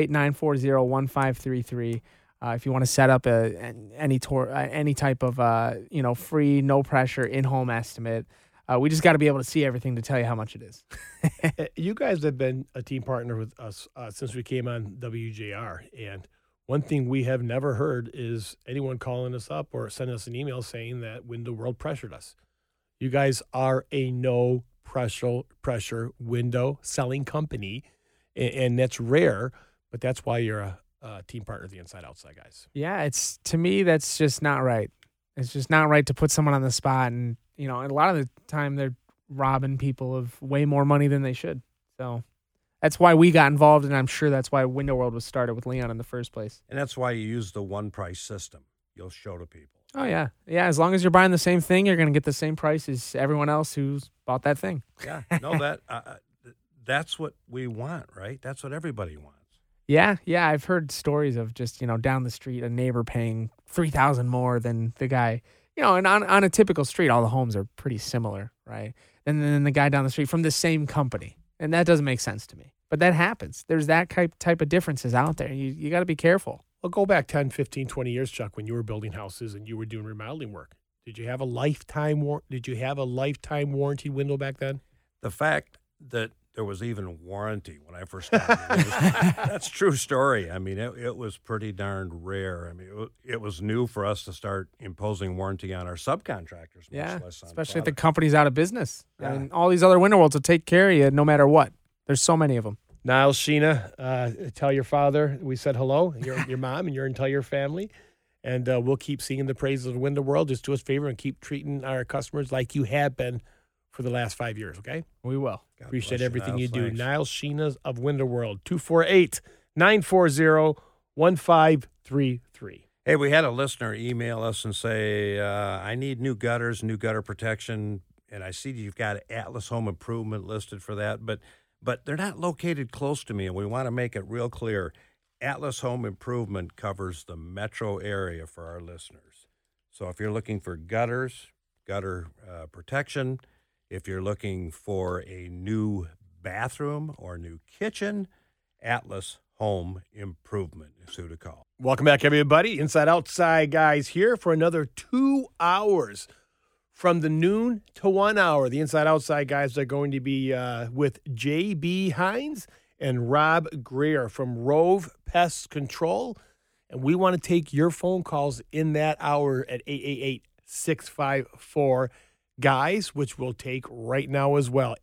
248-940-1533. If you want to set up any type of free, no pressure in-home estimate. We just got to be able to see everything to tell you how much it is. You guys have been a team partner with us since we came on WJR, and one thing we have never heard is anyone calling us up or sending us an email saying that Window World pressured us. You guys are a no pressure window selling company, and that's rare, but that's why you're a team partner of the Inside Outside guys. Yeah, to me, that's just not right. It's just not right to put someone on the spot, and and a lot of the time they're robbing people of way more money than they should. So that's why we got involved, and I'm sure that's why Window World was started with Leon in the first place. And that's why you use the one price system. You'll show to people. Oh, yeah. Yeah, as long as you're buying the same thing, you're going to get the same price as everyone else who's bought that thing. Yeah, no, that's what we want, right? That's what everybody wants. Yeah, I've heard stories of just, down the street, a neighbor paying $3,000 more than the guy. And on a typical street, all the homes are pretty similar, right? And then the guy down the street from the same company. And that doesn't make sense to me. But that happens. There's that type of differences out there. You got to be careful. Well, go back 10, 15, 20 years, Chuck, when you were building houses and you were doing remodeling work. Did you have a lifetime warranty window back then? The fact that there was even warranty when I first started, that's a true story. I mean, it was pretty darn rare. I mean, it was new for us to start imposing warranty on our subcontractors. Yeah, much less on especially if product. the company's out of business. Yeah. I mean, all these other Window Worlds will take care of you no matter what. There's so many of them. Niles, Sheena, tell your father we said hello, your mom, and your entire family. And we'll keep singing the praises of Window World. Just do us a favor and keep treating our customers like you have been for the last 5 years, okay? We will. God Appreciate bless everything you Niles. do. Thanks. Niles Sheena's of Window World, 248-940-1533. Hey, we had a listener email us and say, I need new gutters, new gutter protection, and I see you've got Atlas Home Improvement listed for that, but they're not located close to me, and we want to make it real clear. Atlas Home Improvement covers the metro area for our listeners. So if you're looking for gutter protection, if you're looking for a new bathroom or new kitchen, Atlas Home Improvement is who to call. Welcome back, everybody. Inside Outside guys here for another 2 hours. From the noon to 1 hour, the Inside Outside guys are going to be with J.B. Hines and Rob Greer from Rove Pest Control. And we want to take your phone calls in that hour at 888-654-GUYS, which we'll take right now as well.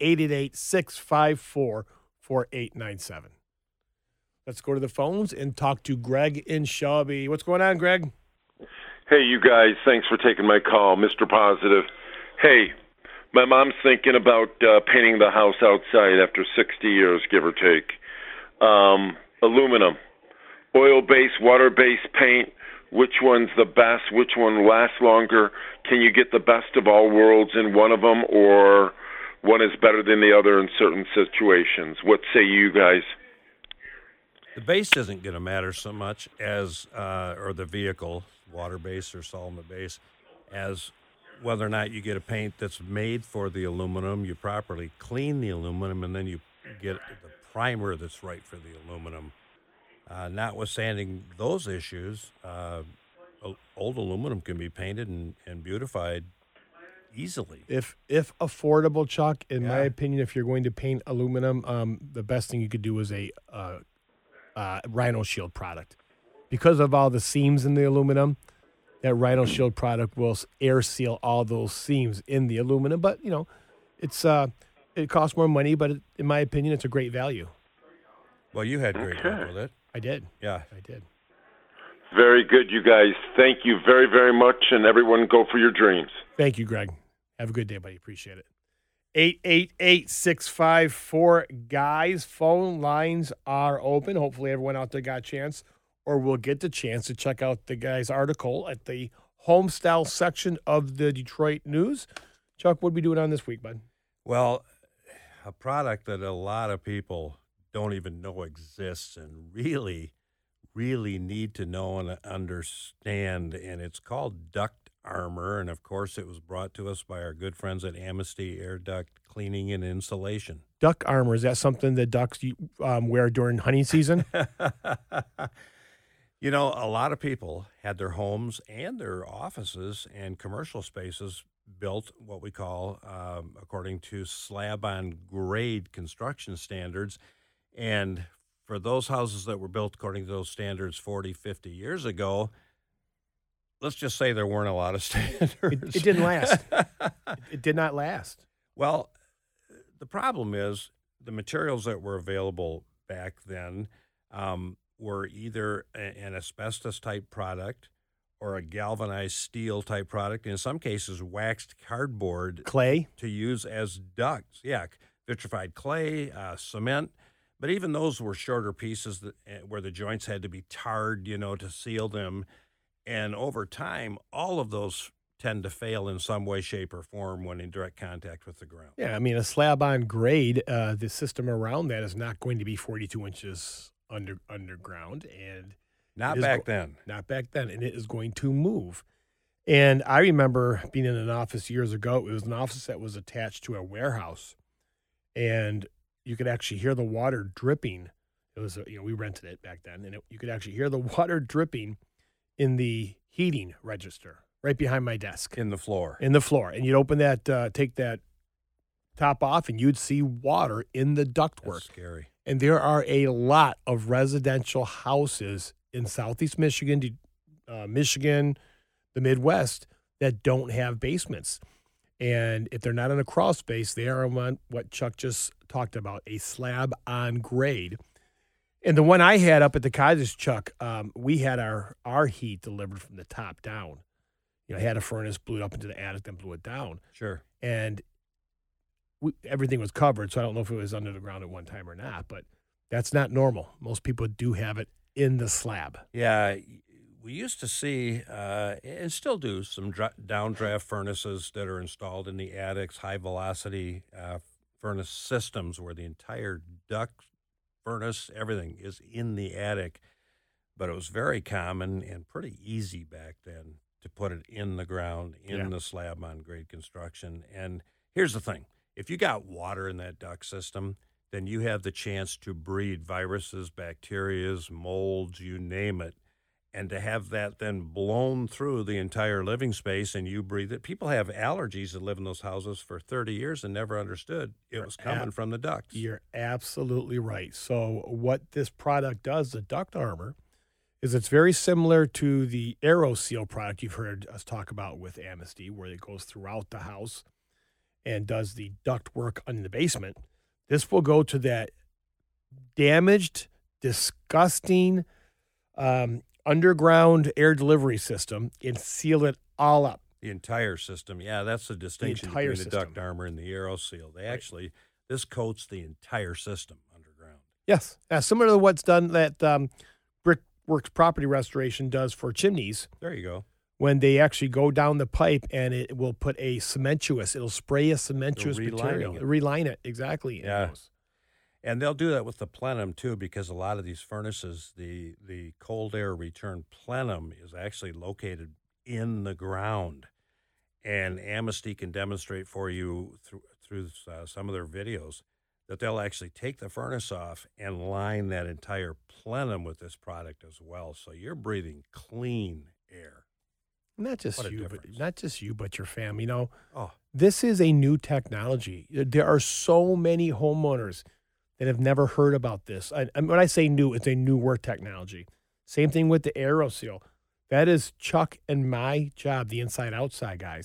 888-654-4897. Let's go to the phones and talk to Greg in Shelby. What's going on, Greg? Hey, you guys, thanks for taking my call, Mr. Positive. Hey, my mom's thinking about painting the house outside after 60 years, give or take. Aluminum, oil-based, water-based paint, which one's the best, which one lasts longer? Can you get the best of all worlds in one of them, or one is better than the other in certain situations? What say you guys? The base isn't going to matter so much as, or the vehicle, water base or solvent base, as whether or not you get a paint that's made for the aluminum, you properly clean the aluminum, and then you get the primer that's right for the aluminum. Notwithstanding those issues, old aluminum can be painted and beautified easily. If affordable, Chuck, in my opinion, if you're going to paint aluminum, the best thing you could do is a Rhino Shield product. Because of all the seams in the aluminum, that Rhino Shield product will air seal all those seams in the aluminum. But, it costs more money, but in my opinion, it's a great value. Well, you had great luck with it. I did. Yeah. I did. Very good, you guys. Thank you very, very much, and everyone go for your dreams. Thank you, Greg. Have a good day, buddy. Appreciate it. 888-654-GUYS. Phone lines are open. Hopefully everyone out there got a chance or will get the chance to check out the guy's article at the Homestyle section of the Detroit News. Chuck, what are we doing on this week, bud? Well, a product that a lot of people don't even know exists and really need to know and understand, and it's called Duct Armor, and of course it was brought to us by our good friends at Amnesty Air Duct Cleaning and Insulation. Duck armor, is that something that ducks wear during hunting season? You know, a lot of people had their homes and their offices and commercial spaces built what we call, according to slab-on-grade construction standards. And for those houses that were built according to those standards 40, 50 years ago, let's just say there weren't a lot of standards. It didn't last. It did not last. Well, the problem is the materials that were available back then were either an asbestos-type product or a galvanized steel-type product, in some cases waxed cardboard. Clay? To use as ducts. Yeah, vitrified clay, cement. But even those were shorter pieces where the joints had to be tarred, to seal them. And over time, all of those tend to fail in some way, shape, or form when in direct contact with the ground. Yeah, I mean, a slab-on grade, the system around that is not going to be 42 inches underground. And Not back then. Not back then, and it is going to move. And I remember being in an office years ago. It was an office that was attached to a warehouse, and you could actually hear the water dripping. It was, we rented it back then, and you could actually hear the water dripping in the heating register right behind my desk. In the floor. And you'd open that, take that top off, and you'd see water in the ductwork. That's scary. And there are a lot of residential houses in Southeast Michigan, Michigan, the Midwest, that don't have basements. And if they're not in a crawl space, they are on what Chuck just talked about, a slab on grade. And the one I had up at the cottage, Chuck, we had our heat delivered from the top down. I had a furnace, blew it up into the attic, then blew it down. Sure. And everything was covered, so I don't know if it was under the ground at one time or not, but that's not normal. Most people do have it in the slab. Yeah, we used to see, and still do, some downdraft furnaces that are installed in the attics, high-velocity furnace systems where the entire duct furnace, everything is in the attic. But it was very common and pretty easy back then to put it in the ground, in the slab-on-grade construction. And here's the thing. If you got water in that duct system, then you have the chance to breed viruses, bacterias, molds, you name it. And to have that then blown through the entire living space and you breathe it. People have allergies that live in those houses for 30 years and never understood it was coming from the ducts. You're absolutely right. So what this product does, the Duct Armor, is it's very similar to the AeroSeal product you've heard us talk about with Amnesty, where it goes throughout the house and does the duct work in the basement. This will go to that damaged, disgusting underground air delivery system and seal it all up. The entire system. Yeah, that's the distinction between the Duct Armor and the AeroSeal. They actually, this coats the entire system underground. Yes. Similar to what's done that Brickworks Property Restoration does for chimneys. There you go. When they actually go down the pipe and it will put a cementuous, it'll spray a cementuous material. Reline it, exactly. Yeah. And they'll do that with the plenum, too, because a lot of these furnaces, the cold air return plenum is actually located in the ground. And Amnesty can demonstrate for you through some of their videos that they'll actually take the furnace off and line that entire plenum with this product as well. So you're breathing clean air. Not just you, but your family. Oh. This is a new technology. There are so many homeowners that have never heard about this. When I say new, it's a newer technology. Same thing with the AeroSeal. That is Chuck and my job, the inside-outside guys,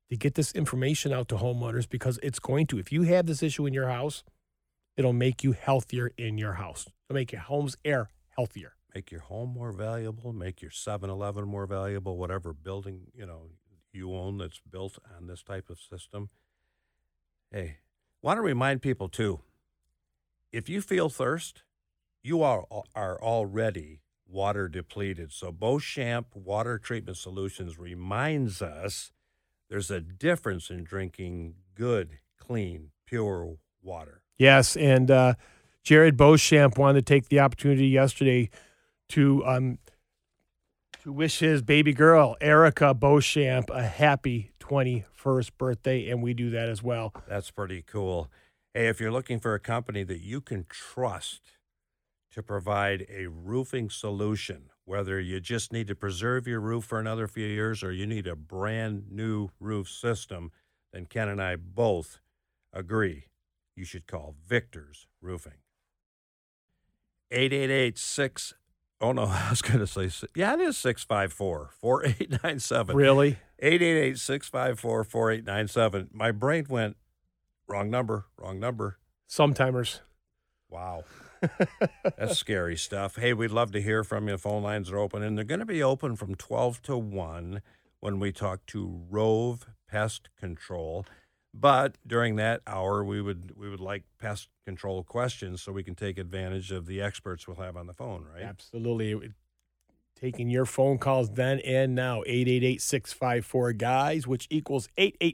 to get this information out to homeowners because it's going to. If you have this issue in your house, it'll make you healthier in your house. It'll make your home's air healthier. Make your home more valuable, make your 7-Eleven more valuable, whatever building, you own that's built on this type of system. Hey, want to remind people too, if you feel thirst, you are already water depleted. So Beauchamp Water Treatment Solutions reminds us there's a difference in drinking good, clean, pure water. Yes, and Jared Beauchamp wanted to take the opportunity yesterday to wish his baby girl, Erica Beauchamp, a happy 21st birthday, and we do that as well. That's pretty cool. Hey, if you're looking for a company that you can trust to provide a roofing solution, whether you just need to preserve your roof for another few years or you need a brand new roof system, then Ken and I both agree you should call Victor's Roofing. 888-6. Oh, no, I was going to say, yeah, it is 654-4897. Really? 888-654-4897. My brain went, wrong number. Sometimers. Wow. That's scary stuff. Hey, we'd love to hear from you. Phone lines are open, and they're going to be open from 12 to 1 when we talk to Rove Pest Control. But during that hour, we would like pest control questions so we can take advantage of the experts we'll have on the phone, right? Absolutely. Taking your phone calls then and now, 888-654-GUYS, which equals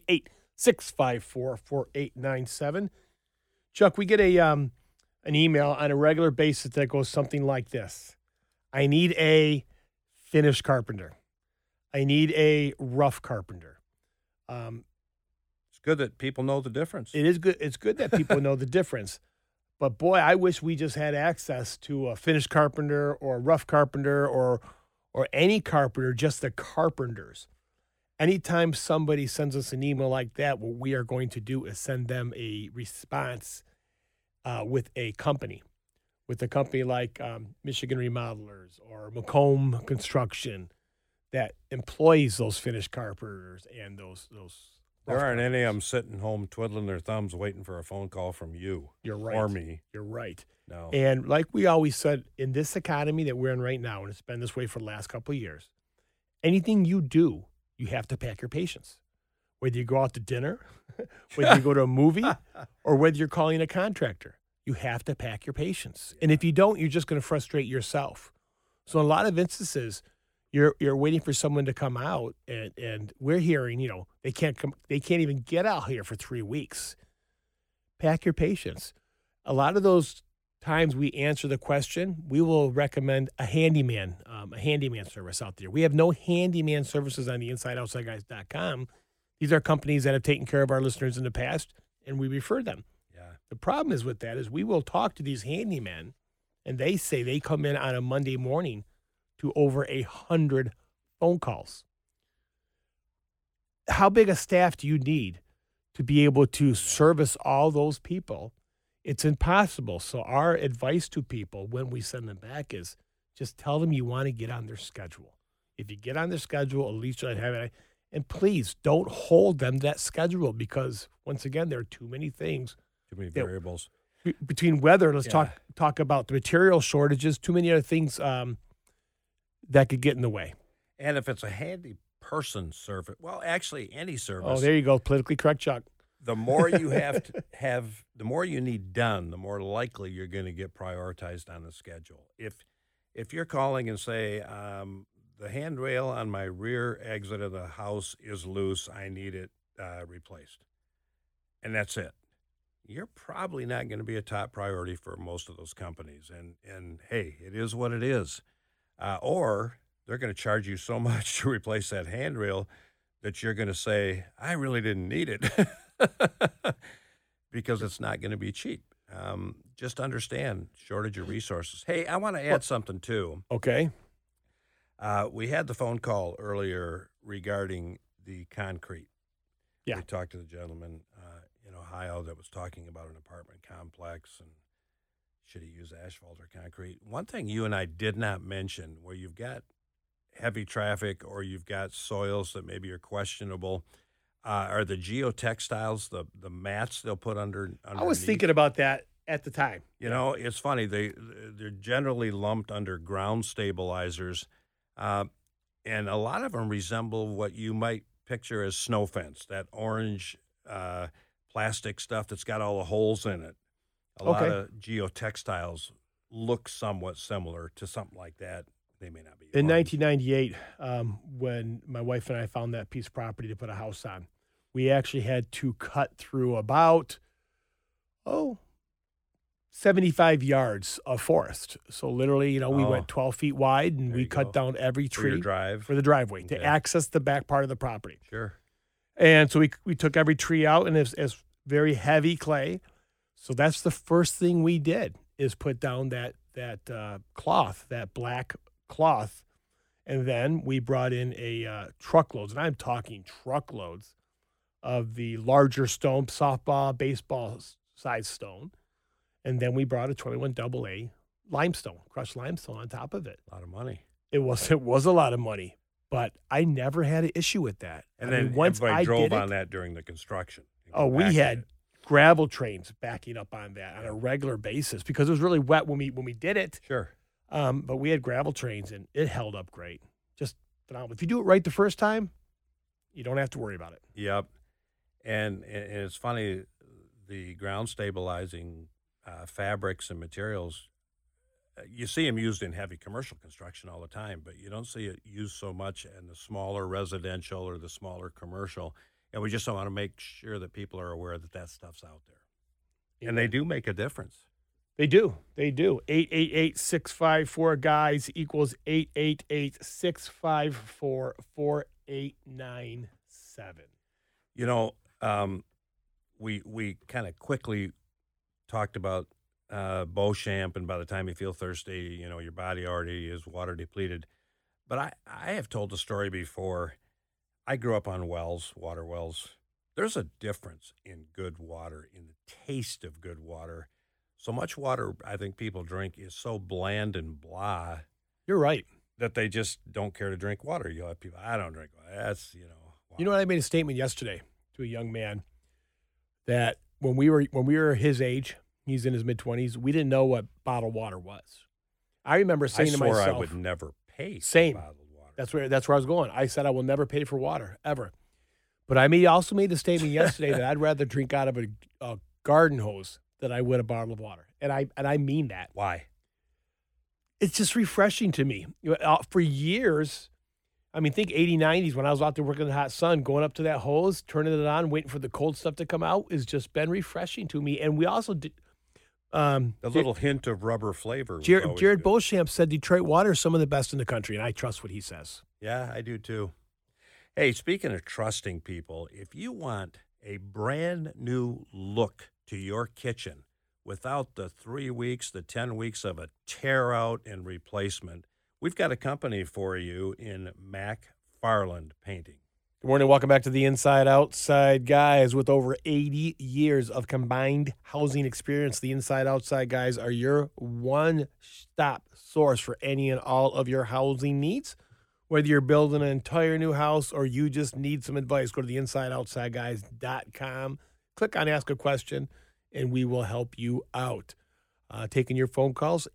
888-654-4897. Chuck, we get an email on a regular basis that goes something like this. I need a finished carpenter. I need a rough carpenter. It's good that people know the difference. It is good. It's good that people know the difference. But, boy, I wish we just had access to a finished carpenter or a rough carpenter or any carpenter, just the carpenters. Anytime somebody sends us an email like that, what we are going to do is send them a response with a company like Michigan Remodelers or Macomb Construction that employs those finished carpenters and those. There aren't any of them sitting home twiddling their thumbs waiting for a phone call from you. You're right. Or me. You're right. No. And like we always said, in this economy that we're in right now, and it's been this way for the last couple of years, anything you do, you have to pack your patience. Whether you go out to dinner, whether you go to a movie, or whether you're calling a contractor, you have to pack your patience. And if you don't, you're just going to frustrate yourself. So in a lot of instances, you're waiting for someone to come out, and we're hearing, they can't even get out here for 3 weeks. Pack your patience. A lot of those times we answer the question, we will recommend a handyman service out there. We have no handyman services on the InsideOutsideGuys.com. These are companies that have taken care of our listeners in the past, and we refer them. Yeah. The problem is with that is we will talk to these handymen, and they say they come in on a Monday morning to over 100 phone calls. How big a staff do you need to be able to service all those people? It's impossible. So our advice to people when we send them back is just tell them you want to get on their schedule. If you get on their schedule, at least you'll have it. And please don't hold them to that schedule because, once again, there are too many things. Too many variables. Between weather, let's talk about the material shortages, too many other things that could get in the way. And if it's a handy person service, well, actually any service. Oh, there you go. Politically correct, Chuck. The more you have to have, the more you need done, the more likely you're going to get prioritized on the schedule. If you're calling and say, the handrail on my rear exit of the house is loose, I need it replaced, and that's it, you're probably not going to be a top priority for most of those companies. And hey, it is what it is. Or they're going to charge you so much to replace that handrail that you're going to say, I really didn't need it because it's not going to be cheap. Just understand shortage of resources. Hey, I want to add something too. Okay. We had the phone call earlier regarding the concrete. Yeah. We talked to the gentleman in Ohio that was talking about an apartment complex and should he use asphalt or concrete. One thing you and I did not mention, where you've got heavy traffic or you've got soils that maybe are questionable, are the geotextiles, the mats they'll put underneath. I was thinking about that at the time. You know, it's funny. They're generally lumped under ground stabilizers, and a lot of them resemble what you might picture as snow fence, that orange plastic stuff that's got all the holes in it. A lot of geotextiles look somewhat similar to something like that. They may not be. In 1998, when my wife and I found that piece of property to put a house on, we actually had to cut through about 75 yards of forest. So literally, we went 12 feet wide, and we cut down every tree for the driveway to access the back part of the property. Sure. And so we took every tree out, and it's very heavy clay. So that's the first thing we did, is put down that cloth, that black cloth. And then we brought in truckloads, and I'm talking truckloads, of the larger stone, softball, baseball size stone. And then we brought a 21 AA limestone, crushed limestone on top of it. A lot of money. It was a lot of money, but I never had an issue with that. And then once everybody drove on that during the construction. We had gravel trains backing up on that on a regular basis because it was really wet when we did it. Sure. But we had gravel trains, and it held up great. Just phenomenal. If you do it right the first time, you don't have to worry about it. Yep. And it's funny, the ground stabilizing fabrics and materials, you see them used in heavy commercial construction all the time, but you don't see it used so much in the smaller residential or the smaller commercial. And we just want to make sure that people are aware that stuff's out there. Yeah. And they do make a difference. They do. 888-654-GUYS equals 888-654-4897. We kind of quickly talked about Beauchamp, and by the time you feel thirsty, your body already is water depleted. But I have told the story before. I grew up on water wells. There's a difference in good water, in the taste of good water. So much water I think people drink is so bland and blah. You're right. That they just don't care to drink water. You'll have people, I don't drink water. That's, wow. You know what? I made a statement yesterday to a young man that when we were his age, he's in his mid-20s, we didn't know what bottled water was. I remember saying to myself, I would never pay for bottled water. That's where I was going. I said I will never pay for water, ever. But I also made a statement yesterday that I'd rather drink out of a garden hose than I would a bottle of water. And I mean that. Why? It's just refreshing to me. For years, think 80s, 90s, when I was out there working in the hot sun, going up to that hose, turning it on, waiting for the cold stuff to come out, has just been refreshing to me. And we also did. A little hint of rubber flavor. Jared Beauchamp said Detroit water is some of the best in the country, and I trust what he says. Yeah, I do too. Hey, speaking of trusting people, if you want a brand new look to your kitchen without the 3 weeks, the 10 weeks of a tear out and replacement, we've got a company for you in McFarland Painting. Good morning. Welcome back to the Inside Outside Guys. With over 80 years of combined housing experience, the Inside Outside Guys are your one-stop source for any and all of your housing needs. Whether you're building an entire new house or you just need some advice, go to the InsideOutsideGuys.com. Click on Ask a Question, and we will help you out. Taking your phone calls,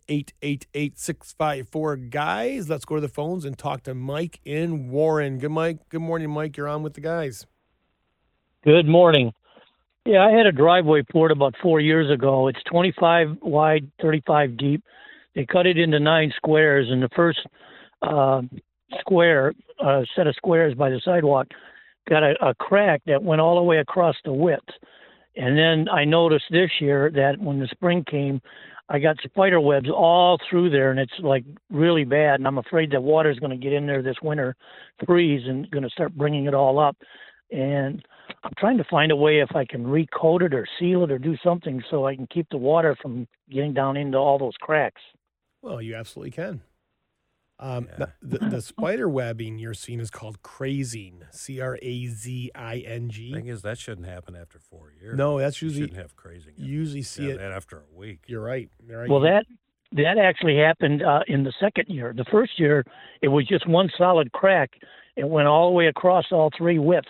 888-654-GUYS. Let's go to the phones and talk to Mike in Warren. Good morning, Mike. You're on with the guys. Good morning. Yeah, I had a driveway poured about 4 years ago. It's 25 wide, 35 deep. They cut it into 9 squares, and the first set of squares by the sidewalk got a crack that went all the way across the width. And then I noticed this year that when the spring came, I got spider webs all through there, and it's like really bad. And I'm afraid that water's going to get in there this winter, freeze, and going to start bringing it all up. And I'm trying to find a way if I can recoat it or seal it or do something so I can keep the water from getting down into all those cracks. Well, you absolutely can. The spider webbing you're seeing is called crazing, CRAZING. Thing is, that shouldn't happen after 4 years. No, that's usually shouldn't have crazing. You usually see it that after a week. You're right. Well, that actually happened in the second year. The first year, it was just one solid crack. It went all the way across all 3 widths.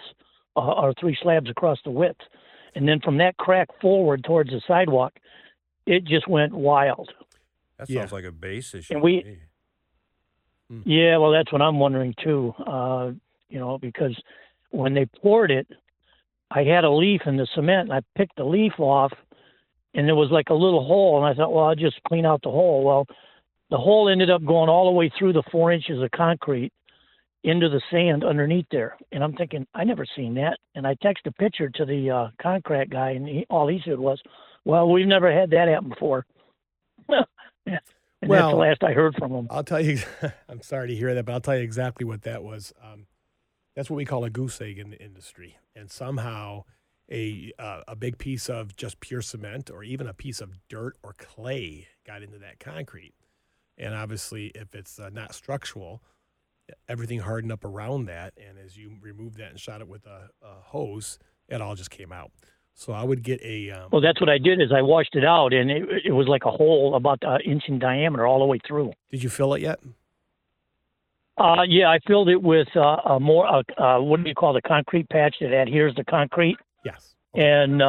or 3 slabs across the width. And then from that crack forward towards the sidewalk, it just went wild. That Yeah. sounds like a base issue. And to me. Yeah, well, that's what I'm wondering too. Because when they poured it, I had a leaf in the cement, and I picked the leaf off, and there was like a little hole, and I thought, well, I'll just clean out the hole. Well, the hole ended up going all the way through the 4 inches of concrete into the sand underneath there. And I'm thinking, I never seen that. And I texted a picture to the concrete guy, and all he said was, well, we've never had that happen before. And that's the last I heard from him. I'll tell you, I'm sorry to hear that, but I'll tell you exactly what that was. That's what we call a goose egg in the industry. And somehow a big piece of just pure cement or even a piece of dirt or clay got into that concrete. And obviously, if it's not structural, everything hardened up around that. And as you removed that and shot it with a hose, it all just came out. So I would get a... well, that's what I did is I washed it out, and it was like a hole about an inch in diameter all the way through. Did you fill it yet? Yeah, I filled it with what do you call the concrete patch that adheres to concrete? Yes. And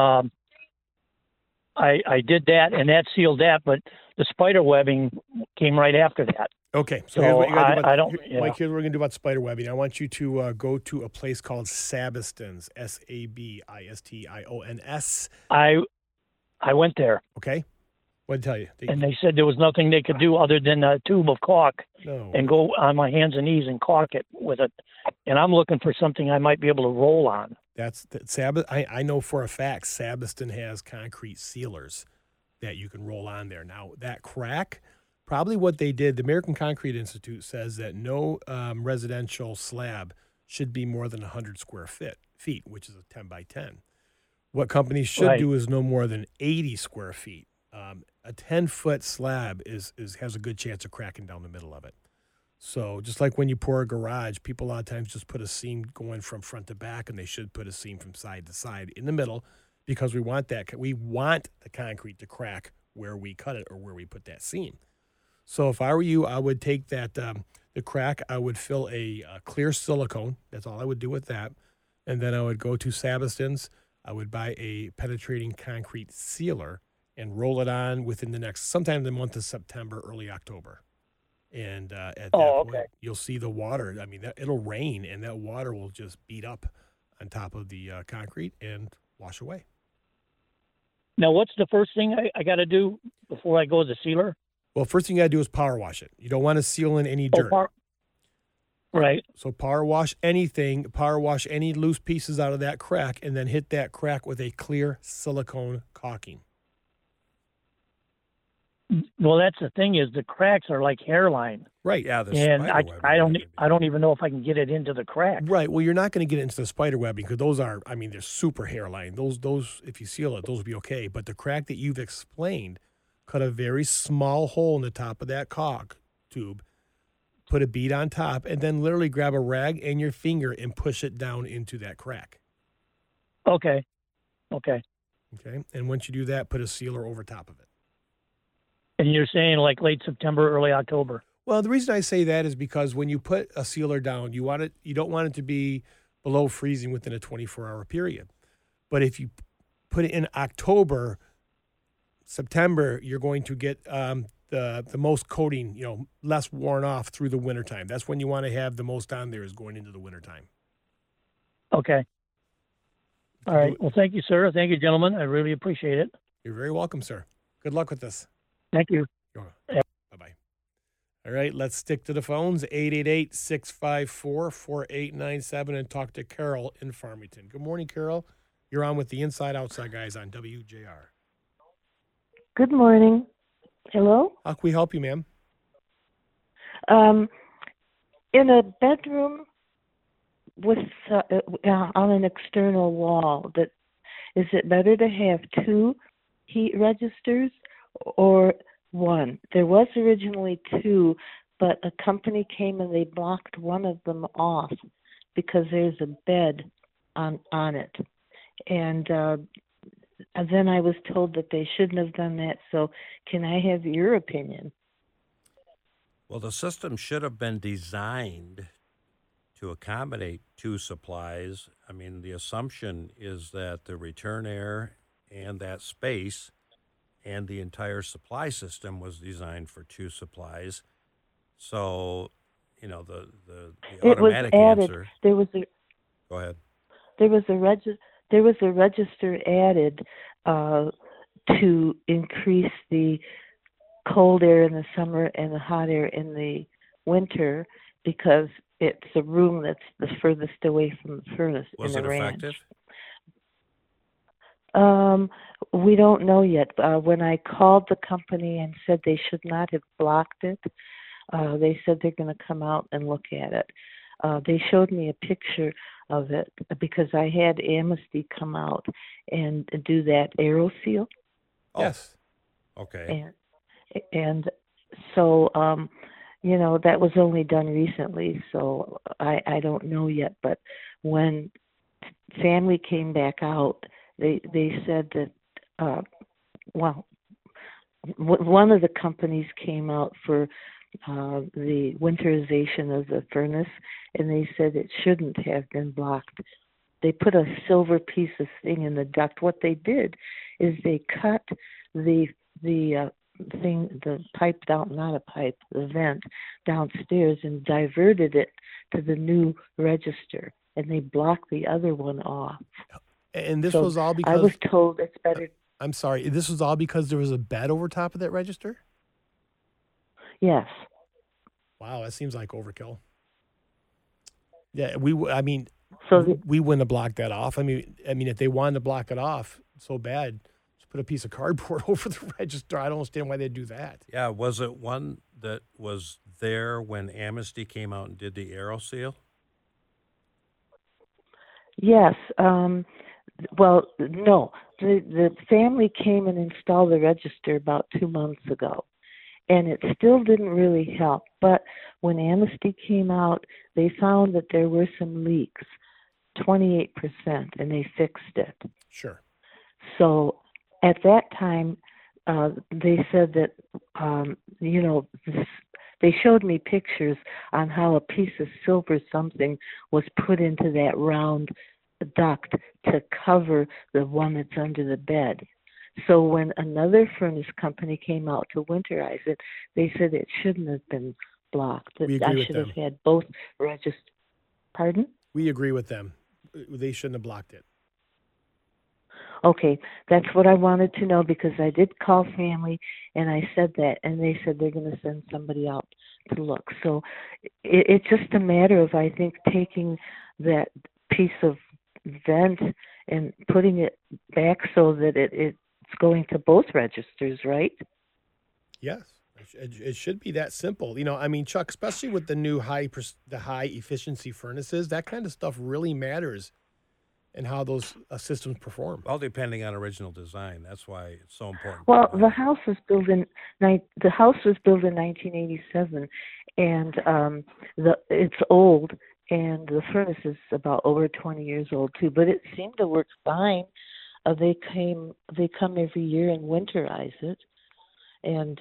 I did that, and that sealed that, but the spider webbing came right after that. Okay, so here's what you got to do about, yeah. Mike, here's what we're going to do about spider webbing. I want you to go to a place called Sabiston's, Sabistions. I went there. Okay? What did I tell you? And they said there was nothing they could do other than a tube of caulk and go on my hands and knees and caulk it with it. And I'm looking for something I might be able to roll on. I know for a fact Sabiston has concrete sealers that you can roll on there. Now, that crack... Probably what they did, the American Concrete Institute says that no residential slab should be more than 100 square feet, which is a 10 by 10. What companies should do is no more than 80 square feet. A 10-foot slab has a good chance of cracking down the middle of it. So just like when you pour a garage, people a lot of times just put a seam going from front to back, and they should put a seam from side to side in the middle because we want the concrete to crack where we cut it or where we put that seam. So if I were you, I would take that, the crack, I would fill a clear silicone. That's all I would do with that. And then I would go to Sabiston's. I would buy a penetrating concrete sealer and roll it on within sometime the month of September, early October. And at that point, you'll see the water. I mean, it'll rain, and that water will just beat up on top of the concrete and wash away. Now, what's the first thing I got to do before I go to the sealer? Well, first thing you got to do is power wash it. You don't want to seal in any dirt. Right. So power wash any loose pieces out of that crack, and then hit that crack with a clear silicone caulking. Well, that's the thing is the cracks are like hairline. Right. Yeah. And I don't even know if I can get it into the crack. Right. Well, you're not going to get it into the spider webbing because those are, they're super hairline. Those, if you seal it, those will be okay. But the crack that you've explained, cut a very small hole in the top of that caulk tube, put a bead on top, and then literally grab a rag and your finger and push it down into that crack. Okay. And once you do that, put a sealer over top of it. And you're saying like late September, early October? Well, the reason I say that is because when you put a sealer down, you don't want it to be below freezing within a 24-hour period. But if you put it in October, September, you're going to get the most coating, less worn off through the wintertime. That's when you want to have the most on there is going into the wintertime. Okay. All right. Well, thank you, sir. Thank you, gentlemen. I really appreciate it. You're very welcome, sir. Good luck with this. Thank you. Bye-bye. All right, let's stick to the phones, 888-654-4897, and talk to Carol in Farmington. Good morning, Carol. You're on with the Inside Outside guys on WJR. Good morning. Hello? How can we help you, ma'am? In a bedroom with on an external wall, is it better to have 2 heat registers or 1? There was originally 2, but a company came and they blocked one of them off because there's a bed on it. And then I was told that they shouldn't have done that. So can I have your opinion? Well, the system should have been designed to accommodate two supplies. I mean, the assumption is that the return air and that space and the entire supply system was designed for two supplies. So, you know, the It was automatic added. answer. Go ahead. There was a register added to increase the cold air in the summer and the hot air in the winter, because it's a room that's the furthest away from the furnace Was in it the ranch. effective? We don't know yet. When I called the company and said they should not have blocked it, they said they're going to come out and look at it. They showed me a picture of it because I had Amnesty come out and do that AeroSeal. Yes. Okay. And so, you know, that was only done recently, so I don't know yet. But when family came back out, they said that, one of the companies came out for the winterization of the furnace, and they said it shouldn't have been blocked. They put a silver piece of thing in the duct. What they did is they cut the pipe down, not a pipe, the vent downstairs, and diverted it to the new register, and they blocked the other one off. And this was all because I was told it's better. I'm sorry. This was all because there was a bed over top of that register? Yes. Wow, that seems like overkill. Yeah, we wouldn't have blocked that off. I mean, if they wanted to block it off so bad, just put a piece of cardboard over the register. I don't understand why they'd do that. Yeah, was it one that was there when Amnesty came out and did the AeroSeal? Yes. Well, no. The family came and installed the register about 2 months ago, and it still didn't really help. But when Amnesty came out, they found that there were some leaks, 28%, and they fixed it. Sure. So at that time, they said that, they showed me pictures on how a piece of silver something was put into that round duct to cover the one that's under the bed. So when another furnace company came out to winterize it, they said it shouldn't have been blocked. That We agree I with should them. have had both registers. Pardon? We agree with them. They shouldn't have blocked it. Okay, that's what I wanted to know, because I did call family and I said that, and they said they're going to send somebody out to look. So it's just a matter of, I think, taking that piece of vent and putting it back so that it's going to both registers, right? Yes, it should be that simple. You know, I mean, Chuck, especially with the new high efficiency furnaces, that kind of stuff really matters in how those systems perform. Well, depending on original design, that's why it's so important. Well, the house was built in 1987, and it's old, and the furnace is about over 20 years old too. But it seemed to work fine. They come every year and winterize it, and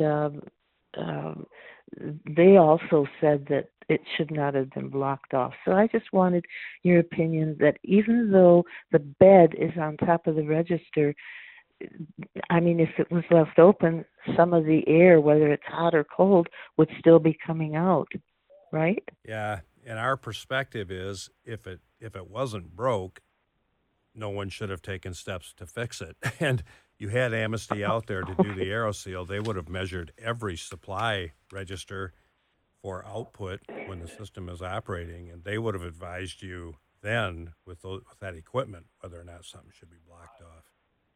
they also said that it should not have been blocked off. So I just wanted your opinion that even though the bed is on top of the register, I mean, if it was left open, some of the air, whether it's hot or cold, would still be coming out, right? Yeah, and our perspective is if it wasn't broke, no one should have taken steps to fix it. And you had Amnesty out there to do the AeroSeal. They would have measured every supply register for output when the system is operating, and they would have advised you then with that equipment whether or not something should be blocked off.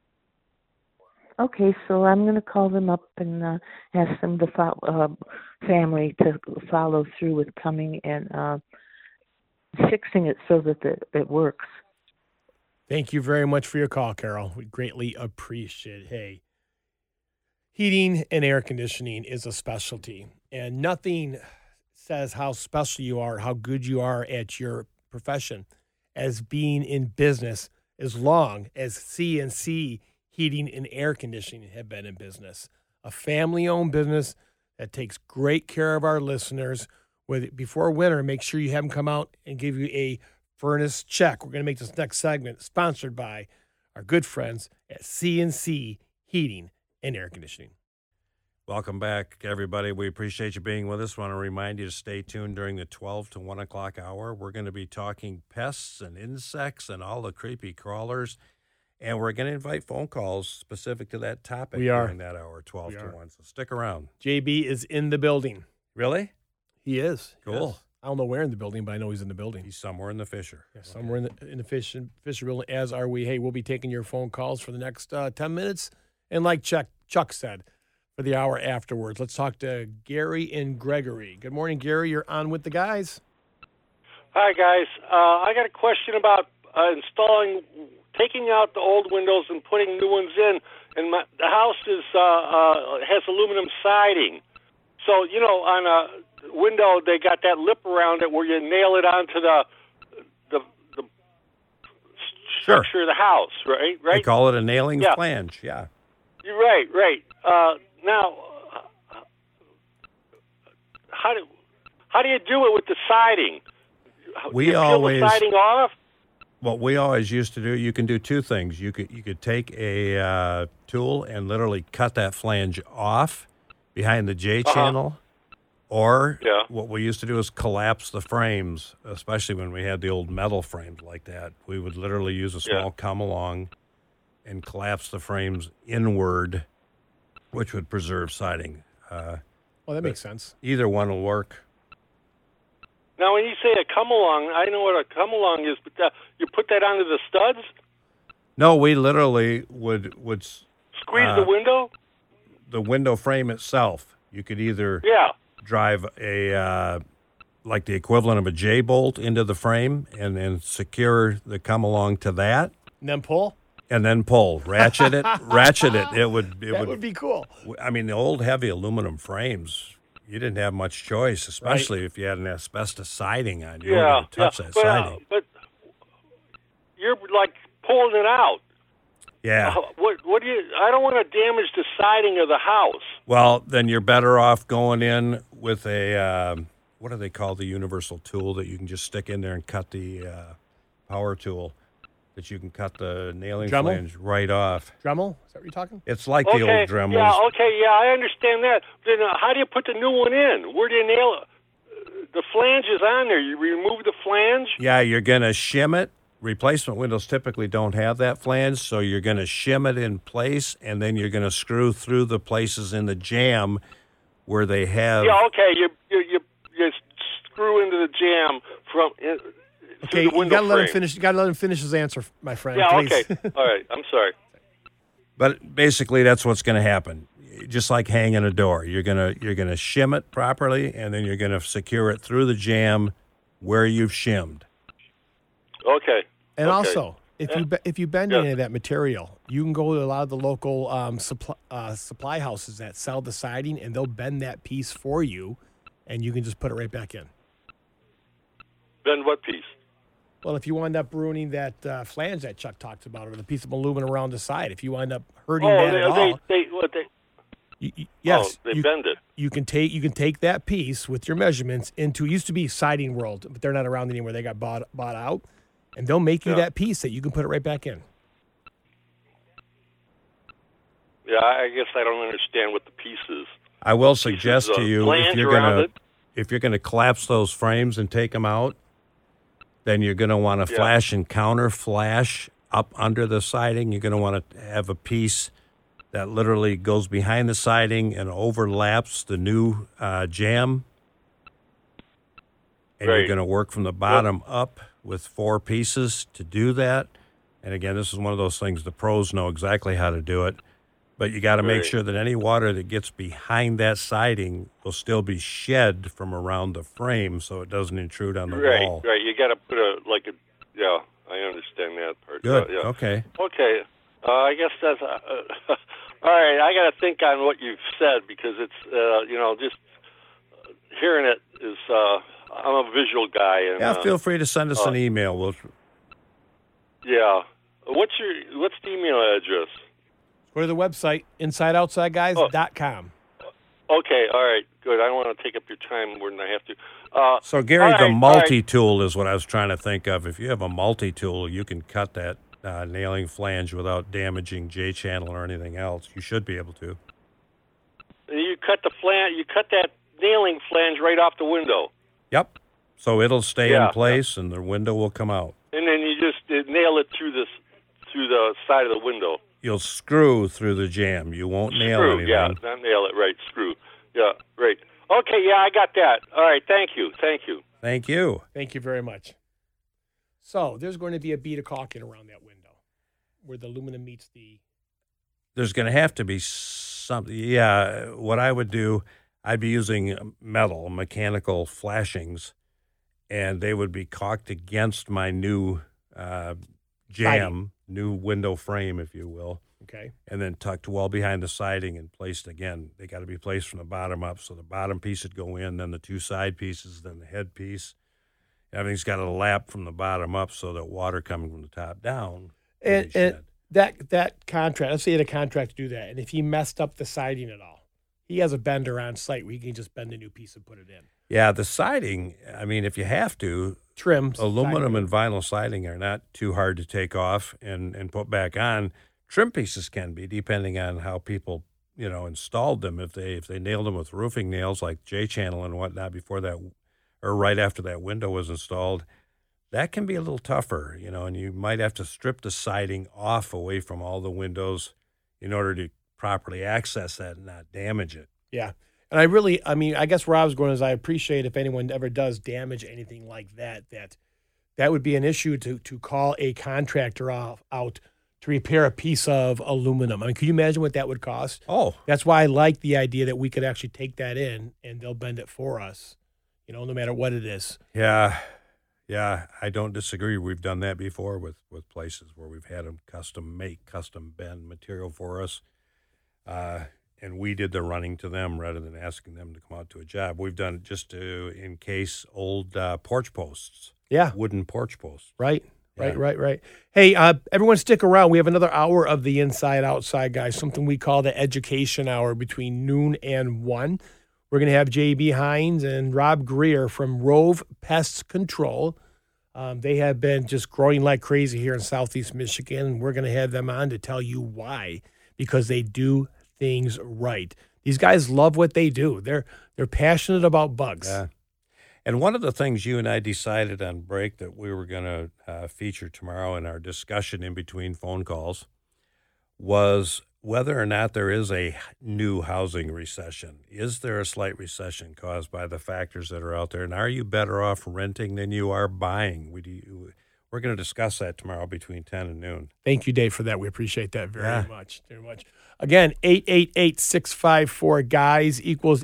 Okay, so I'm going to call them up and ask them family to follow through with coming and fixing it so that it works. Thank you very much for your call, Carol. We greatly appreciate it. Hey, heating and air conditioning is a specialty, and nothing says how special you are, how good you are at your profession as being in business as long as CNC Heating and Air Conditioning have been in business. A family-owned business that takes great care of our listeners. before winter, make sure you have them come out and give you a furnace check. We're going to make this next segment sponsored by our good friends at CNC Heating and Air Conditioning. Welcome back, everybody. We appreciate you being with us. Want to remind you to stay tuned during the 12 to 1 o'clock hour. We're going to be talking pests and insects and all the creepy crawlers. And we're going to invite phone calls specific to that topic during that hour, 12 to 1. So stick around. JB is in the building. Really? He is. Cool. Yes. I don't know where in the building, but I know he's in the building. He's somewhere in the Fisher. Yeah, somewhere in the Fisher building, as are we. Hey, we'll be taking your phone calls for the next 10 minutes. And like Chuck said, for the hour afterwards, let's talk to Gary and Gregory. Good morning, Gary. You're on with the guys. Hi, guys. I got a question about taking out the old windows and putting new ones in. And the house has aluminum siding. So, on a window, they got that lip around it where you nail it onto the structure of the house, right? They call it a nailing flange, yeah. You're right. Now, how do you do it with the siding? We you peel the siding off? What we always used to do, you can do two things. You could take a tool and literally cut that flange off behind the J channel, or what we used to do is collapse the frames, especially when we had the old metal frames like that. We would literally use a small come-along and collapse the frames inward, which would preserve siding. Well, that makes sense. Either one will work. Now, when you say a come-along, I know what a come-along is, but you put that onto the studs? No, we literally would squeeze the window? The window frame itself. You could either drive a like the equivalent of a J-bolt into the frame and then secure the come-along to that. And then pull? And then pull. Ratchet it. It would be cool. I mean, the old heavy aluminum frames, you didn't have much choice, especially if you had an asbestos siding on. You weren't going to touch that siding. But you're like pulling it out. Yeah. What do you? I don't want to damage the siding of the house. Well, then you're better off going in with a what do they call the universal tool that you can just stick in there and cut the power tool that you can cut the nailing flange right off. Dremel? Is that what you're talking? It's like the old Dremels. Yeah, I understand that. Then how do you put the new one in? Where do you nail it? The flange is on there. You remove the flange? Yeah, you're going to shim it. Replacement windows typically don't have that flange, so you're going to shim it in place, and then you're going to screw through the places in the jamb where they have... Yeah, okay. You screw into the jamb from... Okay, you gotta let him finish. You gotta let him finish his answer, my friend. Yeah, please. Okay. All right. I'm sorry. But basically, that's what's going to happen. Just like hanging a door, you're gonna shim it properly, and then you're gonna secure it through the jamb where you've shimmed. Okay. And also, if you bend any of that material, you can go to a lot of the local supply houses that sell the siding, and they'll bend that piece for you, and you can just put it right back in. Bend what piece? Well, if you wind up ruining that flange that Chuck talked about, or the piece of aluminum around the side, if you wind up hurting that at all, yes, they bend it. You can take that piece with your measurements into. It used to be Siding World, but they're not around anymore. They got bought out, and they'll make you that piece that you can put it right back in. Yeah, I guess I don't understand what the piece is. I will suggest to you if you're gonna collapse those frames and take them out, then you're going to want to flash and counter flash up under the siding. You're going to want to have a piece that literally goes behind the siding and overlaps the new jamb. And you're going to work from the bottom up with 4 pieces to do that. And again, this is one of those things the pros know exactly how to do it. But you got to make sure that any water that gets behind that siding will still be shed from around the frame so it doesn't intrude on the wall. Right. You got to put I understand that part. Good. Yeah. Okay. I guess that's all right. I got to think on what you've said because it's just hearing it is. I'm a visual guy. And, feel free to send us an email. What's the email address? Go to the website, InsideOutsideGuys.com. Okay, all right, good. I don't want to take up your time more than I have to. So, Gary, all the right, multi-tool is what I was trying to think of. If you have a multi-tool, you can cut that nailing flange without damaging J-channel or anything else. You should be able to. You cut that nailing flange right off the window. Yep. So it'll stay Yeah. in place, and the window will come out. And then you just nail it through the side of the window. You'll screw through the jamb. You won't nail Screw, anything. yeah, not nail it, right, screw. Yeah, right. Okay, yeah, I got that. All right, thank you. Thank you. Thank you very much. So there's going to be a bead of caulking around that window where the aluminum meets the... There's going to have to be something. Yeah, what I would do, I'd be using mechanical flashings, and they would be caulked against my new jamb, new window frame, if you will. Okay. And then tucked well behind the siding and placed again. They got to be placed from the bottom up. So the bottom piece would go in, then the two side pieces, then the head piece. Everything's got to lap from the bottom up so that water coming from the top down. And that contract, let's say he had a contract to do that, and if he messed up the siding at all, he has a bender on site where he can just bend a new piece and put it in. Yeah, the siding, I mean, if you have to, trims, aluminum siding. and vinyl siding are not too hard to take off and put back on. Trim pieces can be, depending on how people, installed them. If they nailed them with roofing nails like J-channel and whatnot before that, or right after that window was installed, that can be a little tougher, and you might have to strip the siding off away from all the windows in order to properly access that and not damage it. Yeah. And I guess where I was going is I appreciate if anyone ever does damage anything like that would be an issue to call a contractor out to repair a piece of aluminum. I mean, can you imagine what that would cost? Oh. That's why I like the idea that we could actually take that in and they'll bend it for us, no matter what it is. Yeah. Yeah, I don't disagree. We've done that before with places where we've had them custom bend material for us. And we did the running to them rather than asking them to come out to a job. We've done it just to encase old porch posts. Yeah. Wooden porch posts. Right. Yeah. Right. Hey, everyone stick around. We have another hour of the Inside Outside, guys, something we call the education hour between noon and 1. We're going to have J.B. Hines and Rob Greer from Rove Pest Control. They have been just growing like crazy here in Southeast Michigan, and we're going to have them on to tell you why, because they do things right. These guys love what they do. They're passionate about bugs. Yeah. And one of the things you and I decided on break that we were going to feature tomorrow in our discussion in between phone calls was whether or not there is a new housing recession. Is there a slight recession caused by the factors that are out there? And are you better off renting than you are buying? We're going to discuss that tomorrow between 10 and noon. Thank you, Dave, for that. We appreciate that very much. Again, 888-654-GUYS equals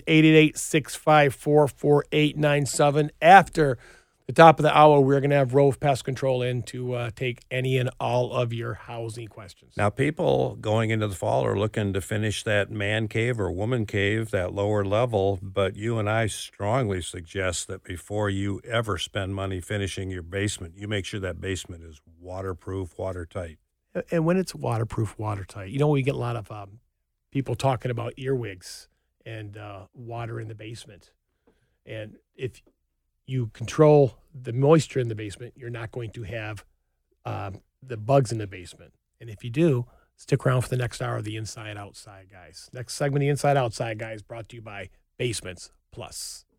888-654-4897. After the top of the hour, we're going to have Rove Pest Control in to take any and all of your housing questions. Now, people going into the fall are looking to finish that man cave or woman cave, that lower level, but you and I strongly suggest that before you ever spend money finishing your basement, you make sure that basement is waterproof, watertight. And when it's waterproof, watertight, we get a lot of people talking about earwigs and water in the basement. And if you control the moisture in the basement, you're not going to have the bugs in the basement. And if you do, stick around for the next hour of the Inside Outside, guys. Next segment of the Inside Outside, guys, brought to you by Basements Plus.